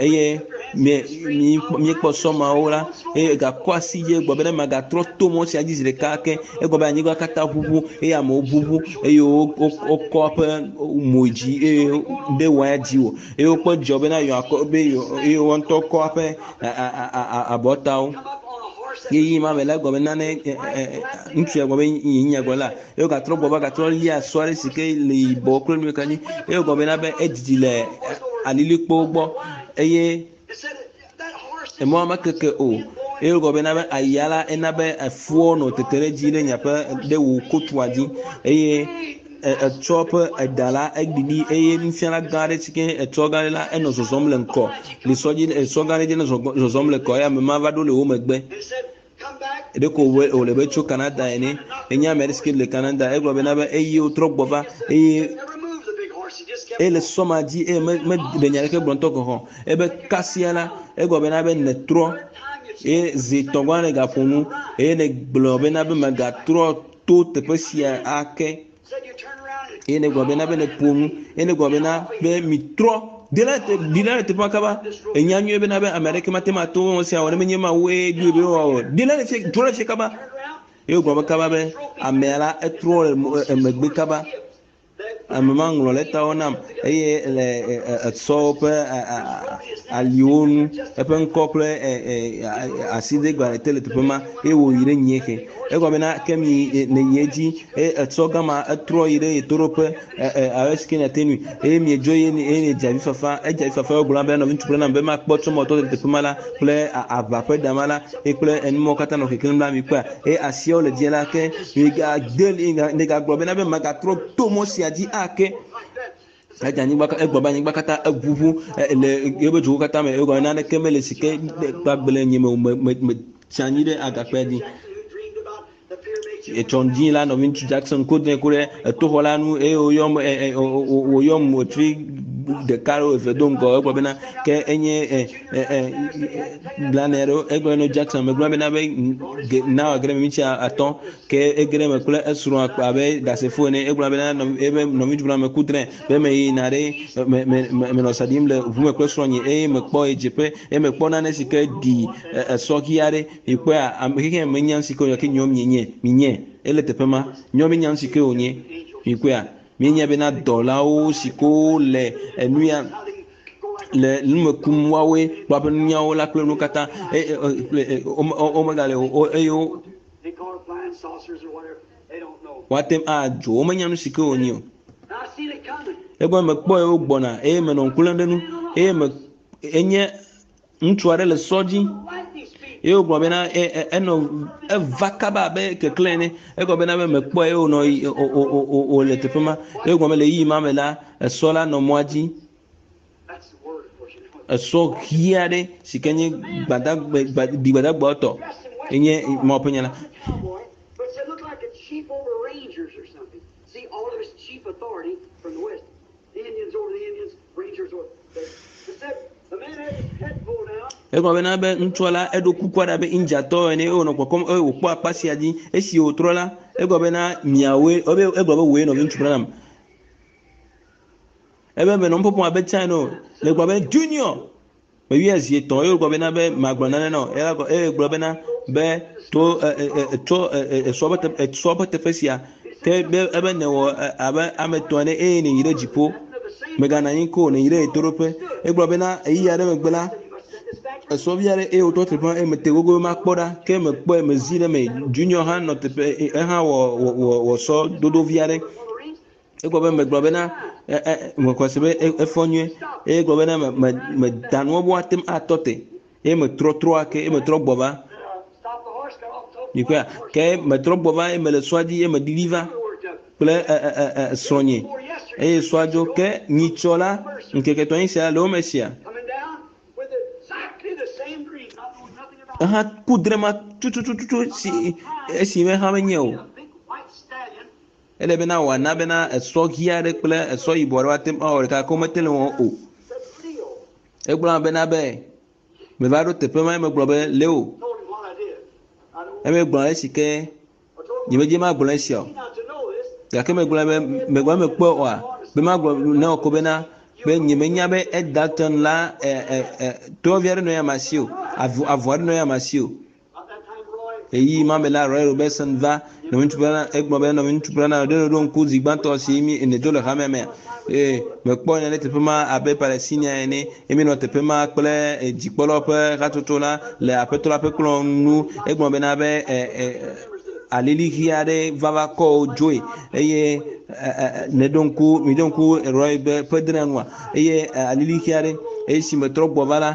mi kpo soma ora ga kwasi je gbo bele maga tro to mo si ajizire kake gbo ba nyigo kata bubu amo bubu o kope moji de waji o kpo jobe na yo akobe won to kope abotao yi ma bela gbo na ne ntu ya gbo be yinya gbo la ga tro gbo ga tro lia soare sike le bo kro mi kani gbo be na be edile alilikpo gbo mo ma keke o gbo be na be ayala enabe afuo no tetere jile nya pa de wo kotuaji chop dala egdidi nfiala gare sike gare la eno zozomle nko le soji gare je no zozomle ko ya ma va do le o megbe de ko o le be cho Canada ene enya America le Canada gbo be na be o trogbo va le somaji me de nyare ke bronto ko ho ebe kasiala gbo be na be ne tro zitongwane ga ponu ne gbo be na be maga tro to te pesia ake ene gbo be na be ne ponu ene gbo be na be mitro dila te pakaba enyanyo be na be America matema to on sia wona menyema we bi o dila ne fe tro fe kaba gbo be kaba be amela etro megbe kaba amanglo leta onam le sope alionu epen couple aside gba tele tepema wo ire nyeke gbo be na kemi ne yeji sogama etro ire etorope aweski na tenu mi joye ni javi fafa ogula be no vintu na be ma kpoto moto tepema la ple avape damala ple enmo kata no kekin la mi kwa asio le diela ke ga del ne ga gbo be na be maga tro to mo siaji ake ajani gbaka egboba nyi gbakata agugu le yebe ju kata me ego na ne kemele sike gbagbele nyi me chanyire agapedi etondi la no Vince Jackson ko de kure to holanu oyom otri de caro ve donc egbo bena ke enye blanero egbo no Jackson me gbe na be na agre mi cha aton ke egre me kule esuru akpa be da se fone egbo bena no Vince bla me kudre be me inare me no sadim le vous me kule soigner me kpo ejepe me kpo na ne sike di sokiare ikpo am ke me nyan sike yo ke nyom minye ele tepema nyomi nyansi ke onye mikwea minya bena dola o siko le enuya le lumekum wawe baba nyawo la kle nukata o magale o watem a jo o manyanu sike onye ego me kpo e gbona me no nkulendenu me enye ntuare le soji gbo be na eno vakaba be ke klene gbo be na be mekpo no o le tepema gbo me le yi ma me la sola no moaji eso hiare sikenye gbada gboto enye mo penyala Cowboy, but it looked like a chief over rangers or something. See, all of his chief authority from the west. The Indians over the Indians, rangers over the man had his head pulled down. ego bena be ntola edo kukwada be injato ene ono kwakom okpo akpasi adi esi otrola ego bena miawe obe ego be we no ntubranam ebe be no mpopo abe chino le gbo be junior be years ye ton ego bena be magbona no ego bena be to sobote fesia ke be ebe ne wo abe ametone ni yire jipo megana yinko ne yire etorope ego bena eyare megbela so viare auto tripan e mete gogo ma kpoda ke me kpo me zile me junior han not e ha wo so dodo viare e go be me gbo be na mo ko sebe e fonye e go be na me danwo bo atem atote e me tro ake e me tro boba ni kwa ke me tro boba e me le swadi e me diliva ple sonye e swajo ke ni chola nke ke to insa lo mesia aha kudrema tutututu si me ha menyo ele bena wana bena so giare kle so iboro atem o ka ko metele won o e gbla bena be me va do tepe ma me gblo be leo e me gbla e sike ni me je ma gbla si o ya ke me gbla be me gba me po wa be ma gblo na ko bena be nyime nyabe edaton la to viare no ya masio avoir no ya masio eyi mamela Roy Robertson va no mintubana egmo be no mintubana de no ku zigbanto simi ene dole hameme me kpo ne tepema abe palestina ene emi no tepema kple jipolope ratotola le apetola peklon nu egmo be na be alili hiare vava ko joy eye ne donku mi donku Roy be pedranwa eye alili hiare si me trogbo vala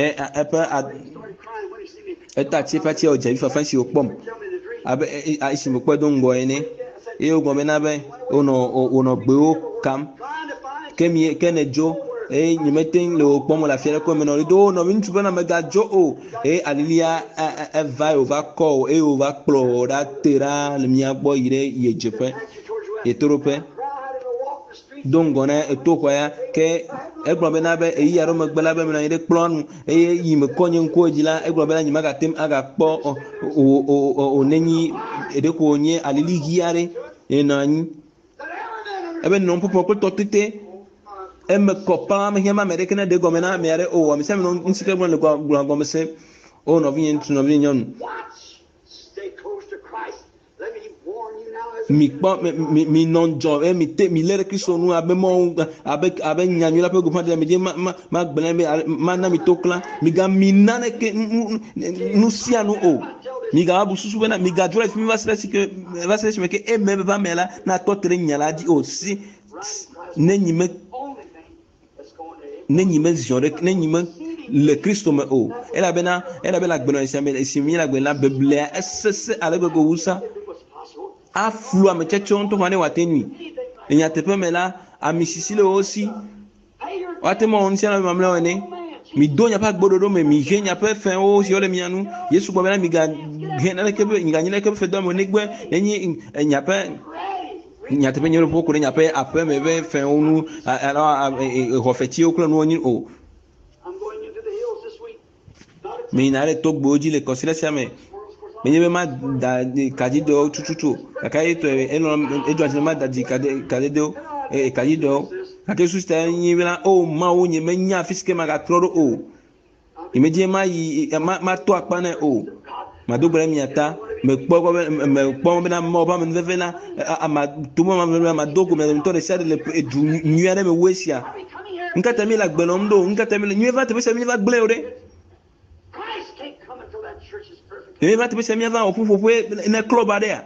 eta chepati o javi fafansi opom abe si me pedo ngo ene ogo me na be ono gbe o kam kemi kenejo nyimeten le opom la fiere ko me no do no min tuba na mega jo o alilia va over call over kplo da tera le mi agbo ire ye jepe etorope dongone etoko ya ke egbo be na be eyi aro megbela be me na ire kplonu yi me konye nko ejila egbo be na nyima ga tem aga kpo o nenyi edeko onye alili giare enani ebe no popo ko totete me kopa me hema me rekena de gomena me are o me se me no nsike gbo le gbo me se o no vien tu no vien yon mi kpa mi non jo mi lere Kristo nu abe mo abe nyanyu la pe go pande me je ma gbele ma na mi tokla mi ga mi nane ke nu sia nu o mi ga abu susu bena mi ga dure fi mi va stress me ke e me ba mela na to tere nyala di o si nenyi me jore nenyi me le Kristo me o ela bena gbelo esi mi la gbela biblia ss ale go usa aflu amechecho to hane watenui enya tepe mela amisisile osi watemo onsiana mamle one mi donya pa gbododo me mi genya pe fen o si ole mianu Yesu gbo bela mi ga gena kebe nganyele kebe fe do mo negbe enyi enya pe nya tepe nyoro poko nya pe ape me be fen onu ala hofeti oklo no onyi o mi nare to gboji le kosile siame menyebe ma da kadido tututu akai to ejo ati ma da kadido kadido ake susta nyibela o ma o nye menya fiske ma ga troro o imeje ma yi ma to apane o ma do gbere mi ata me kpo me na mo ba me vevela ama tumo ma do go me to de sade le du nyuare me wesia nkata mi la gbelo ndo nkata mi nyueva te pese mi va gble ore va te pese mi va opufopue na club area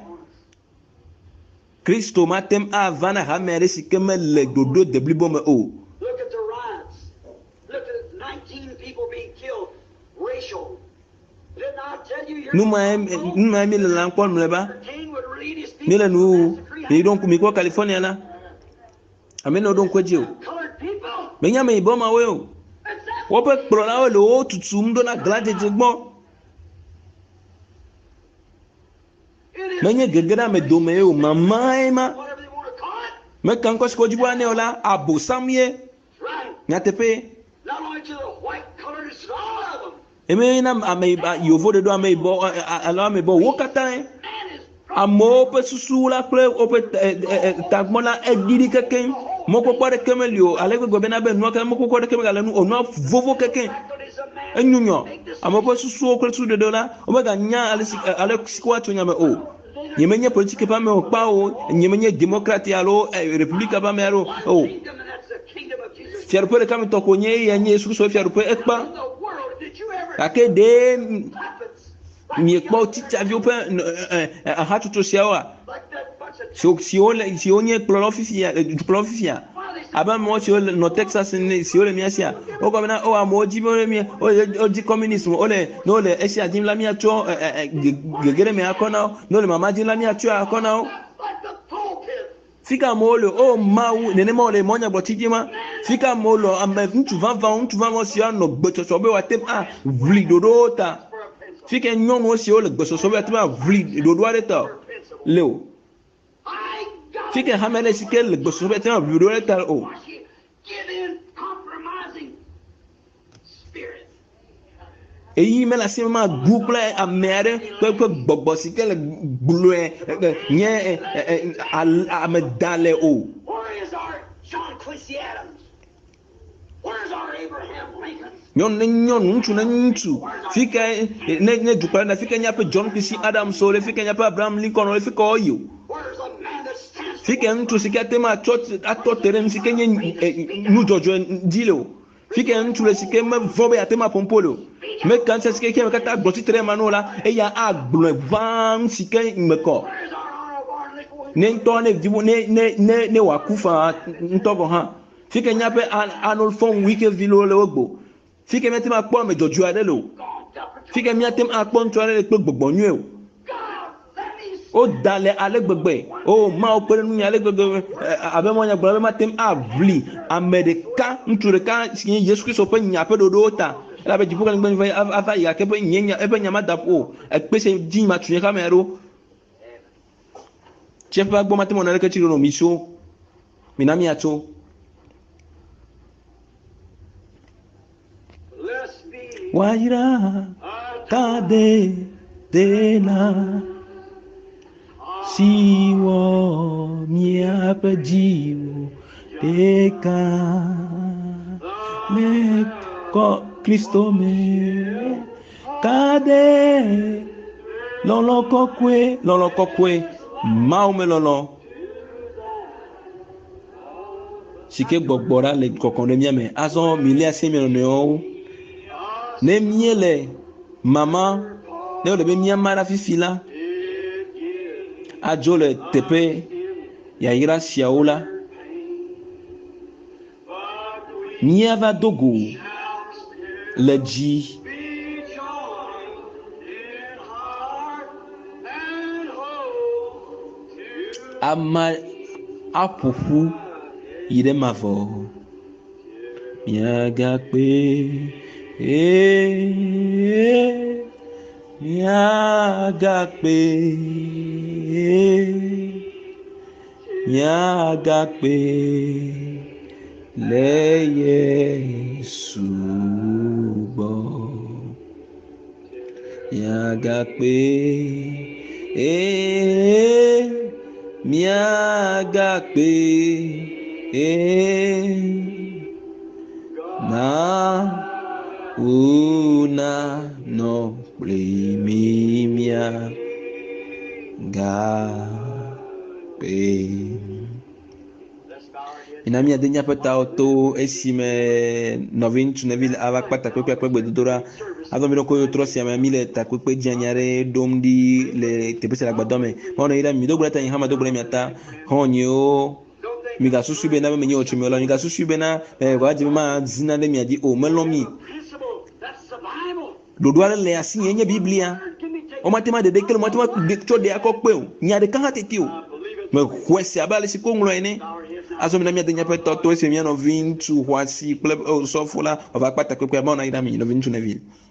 Kristo matem avana hamere sikeme le dodo de blibo me o. Look at the riots. Look at 19 people being killed. Racial. Did not tell you you're Numa mi la nkwa mleba. king would lead his people. Mila nu ni don mi ko California la. Ameno don ko jio. Colored people. Menya me iboma we o. It's that woƒe kplɔlawo le wo tutum ɖo na gladzedze gbɔ. Menye gegena me dome o, mamae ma. whatever they want to call it. Meka ŋkɔ si ko dzibo ane o la, abosam ye. Right. Nyateƒe. Not only to the white colors, it's all of them. Eme na ame yovo de do ame yibɔ alo ame yibɔ wo katã. Man is Amewo ƒe susu la kple woƒe tagbɔ la eɖiɖi kekeŋ. Mɔkpɔkpɔ ɖeke meli o, ale gbegbe bena be nua ke mɔkpɔkpɔ ɖeke megale nu o, nua vovo kekeŋ. what is a man? Enyunyɔ. Amewo ƒe susuwo kple susuɖeɖe la, womeganya ale si ke woatso nya me o. Nyemenye politike ƒe ame o kpa o, nyemenye demokrati alo republika ƒe ame alo o. Kingdom, and that's the kingdom of Jesus. Fiaɖuƒe ɖeka mi tɔ ko nye eya nye Yesu Kristo fiaɖuƒe ekpa. In the world, did you ever Gake ɖe prophets miekpɔ titsaviwo ƒe hatsotso siawoa, like that bunch of siwo nye kplɔlawo fifia, dukplɔlawo fifia, abe amewo siwo nɔ Texas ne siwo le mía sia, wogɔ bena o amewo dzi be wodi communism, ne wole esia dim la míatsɔ gege ɖe me akɔ na wo, ne wole mama dim la míatsɔ akɔ na wo. like the pulpit. Fika amewo le o Mawu nenema wole mɔnyagbɔtsi dzi ma. Fika amewo le ame ŋutsu vavãwo siwo anɔ gbetsɔsɔ be woate ʋli ɖoɖowo ta. Fika nyɔnuwo siwo le gbetsɔsɔ be woate ʋli ɖoɖo aɖe ta le o. I got Fika hame ɖe si ke le gbetsɔsɔ be woate ʋli ɖoɖo aɖe ta o. give in compromising spirit. Eyi me le asi ma gu kple ame aɖe ƒe gbɔgbɔ si ke le gblɔe nye ame da le o. Where is our John Quincy Adams? Where is our Abraham Lincoln? Nyɔnu ne nyɔnu, ŋutsu ne ŋutsu. Fika ne dukplɔla na fika nyaƒe John Quincy Adams o le, fika nyaƒe Abraham Lincoln o le, fika wo yi o. Where is a man that stands Fika ŋutsu si ke ate ma atɔ te ɖe nu si ke nye nudzɔdzɔ dzi le o. Fika ŋutsu le si ke mevɔ be ate ma ƒoƒo le o. Meka ŋusẽ si ke me katã gbɔtsi te ɖe ma no la, eya agblɔe ʋã nu si ke me kɔ. Where is our honorable Arnold Ne ŋutɔ ne wòaku fa ŋutɔ gɔ hã. Fika nyaƒe Arnold von Wickeville le wo gbɔ. Fika míate ma kpɔ ame dzɔdzɔe aɖe le o. Fika míate ma kpɔ ŋutsu aɖe le kple gbɔgbɔ nyuie o. God, let me O da le ale gbegbe. O Mawu ƒe nunya ale gbegbe abe mɔnyagblɔ be mate aʋli ame ɖeka, ŋutsu ɖeka si nye Yesu Kristo ƒe nya ƒe ɖoɖowo ta. Elabe dziƒo kple anyigba ava yi gake eƒe nya ma da ƒo o. Ekpe se dzi ma tu nye xame ɖo. Tseƒe agbɔ mate mɔ na ɖeke tsi ɖo mi tso. Mina miatso. let's be Wayira kade dena siwo miaƒe dziwo ɖeka me kɔ Kristo me kade lɔlɔ kɔkɔe Mawu me lɔlɔ si ke gbɔgbɔ ɖa le kɔkɔ ɖe mía me azɔ mi lé asi mia nɔnɔewo ne mie le mama ne wole be mía ma ɖa fifi la adzo le teƒe yayra siawo la míava do go le dzi be joined in heart and hope to ama aƒoƒu yi ɖe mavɔ miagakpe miagakpe le Yesu gbɔ miagakpe miagakpe na una no kple mia gakpe. Ina mia de nyaƒe tawo to esime nɔvi ŋutsu nevi ava kpa takpekpe kple gbedodoɖa azɔ mi ɖo ko trɔ sia me mi le takpekpe dzeani aɖe ɖom ɖi le teƒe sia le agbadɔ me mɔnɔ yi ɖe mi do gblẽ ta yi hã ma do gblẽ mia ta xɔnyiwo mi gasusu bena be menye wotso mi la mi gasusu bena wòadze be ma zina ɖe mia dzi o melɔ mi principle. That's the Bible. ɖoɖo aɖe le asi nye Biblia Give me take o mate ma dede kele mate ma tsɔ ɖe akɔ kpe o nya ɖeka hã tete o me xɔe se abe ale si ko ŋlɔ ene azɔmi na mia de nyaƒe tɔtɔ esi mia nɔvi ŋutsu xɔasi kple sɔfo la ɔva kpata kpekpe aba wòna yi ɖe ami nɔvi ŋutsu nevi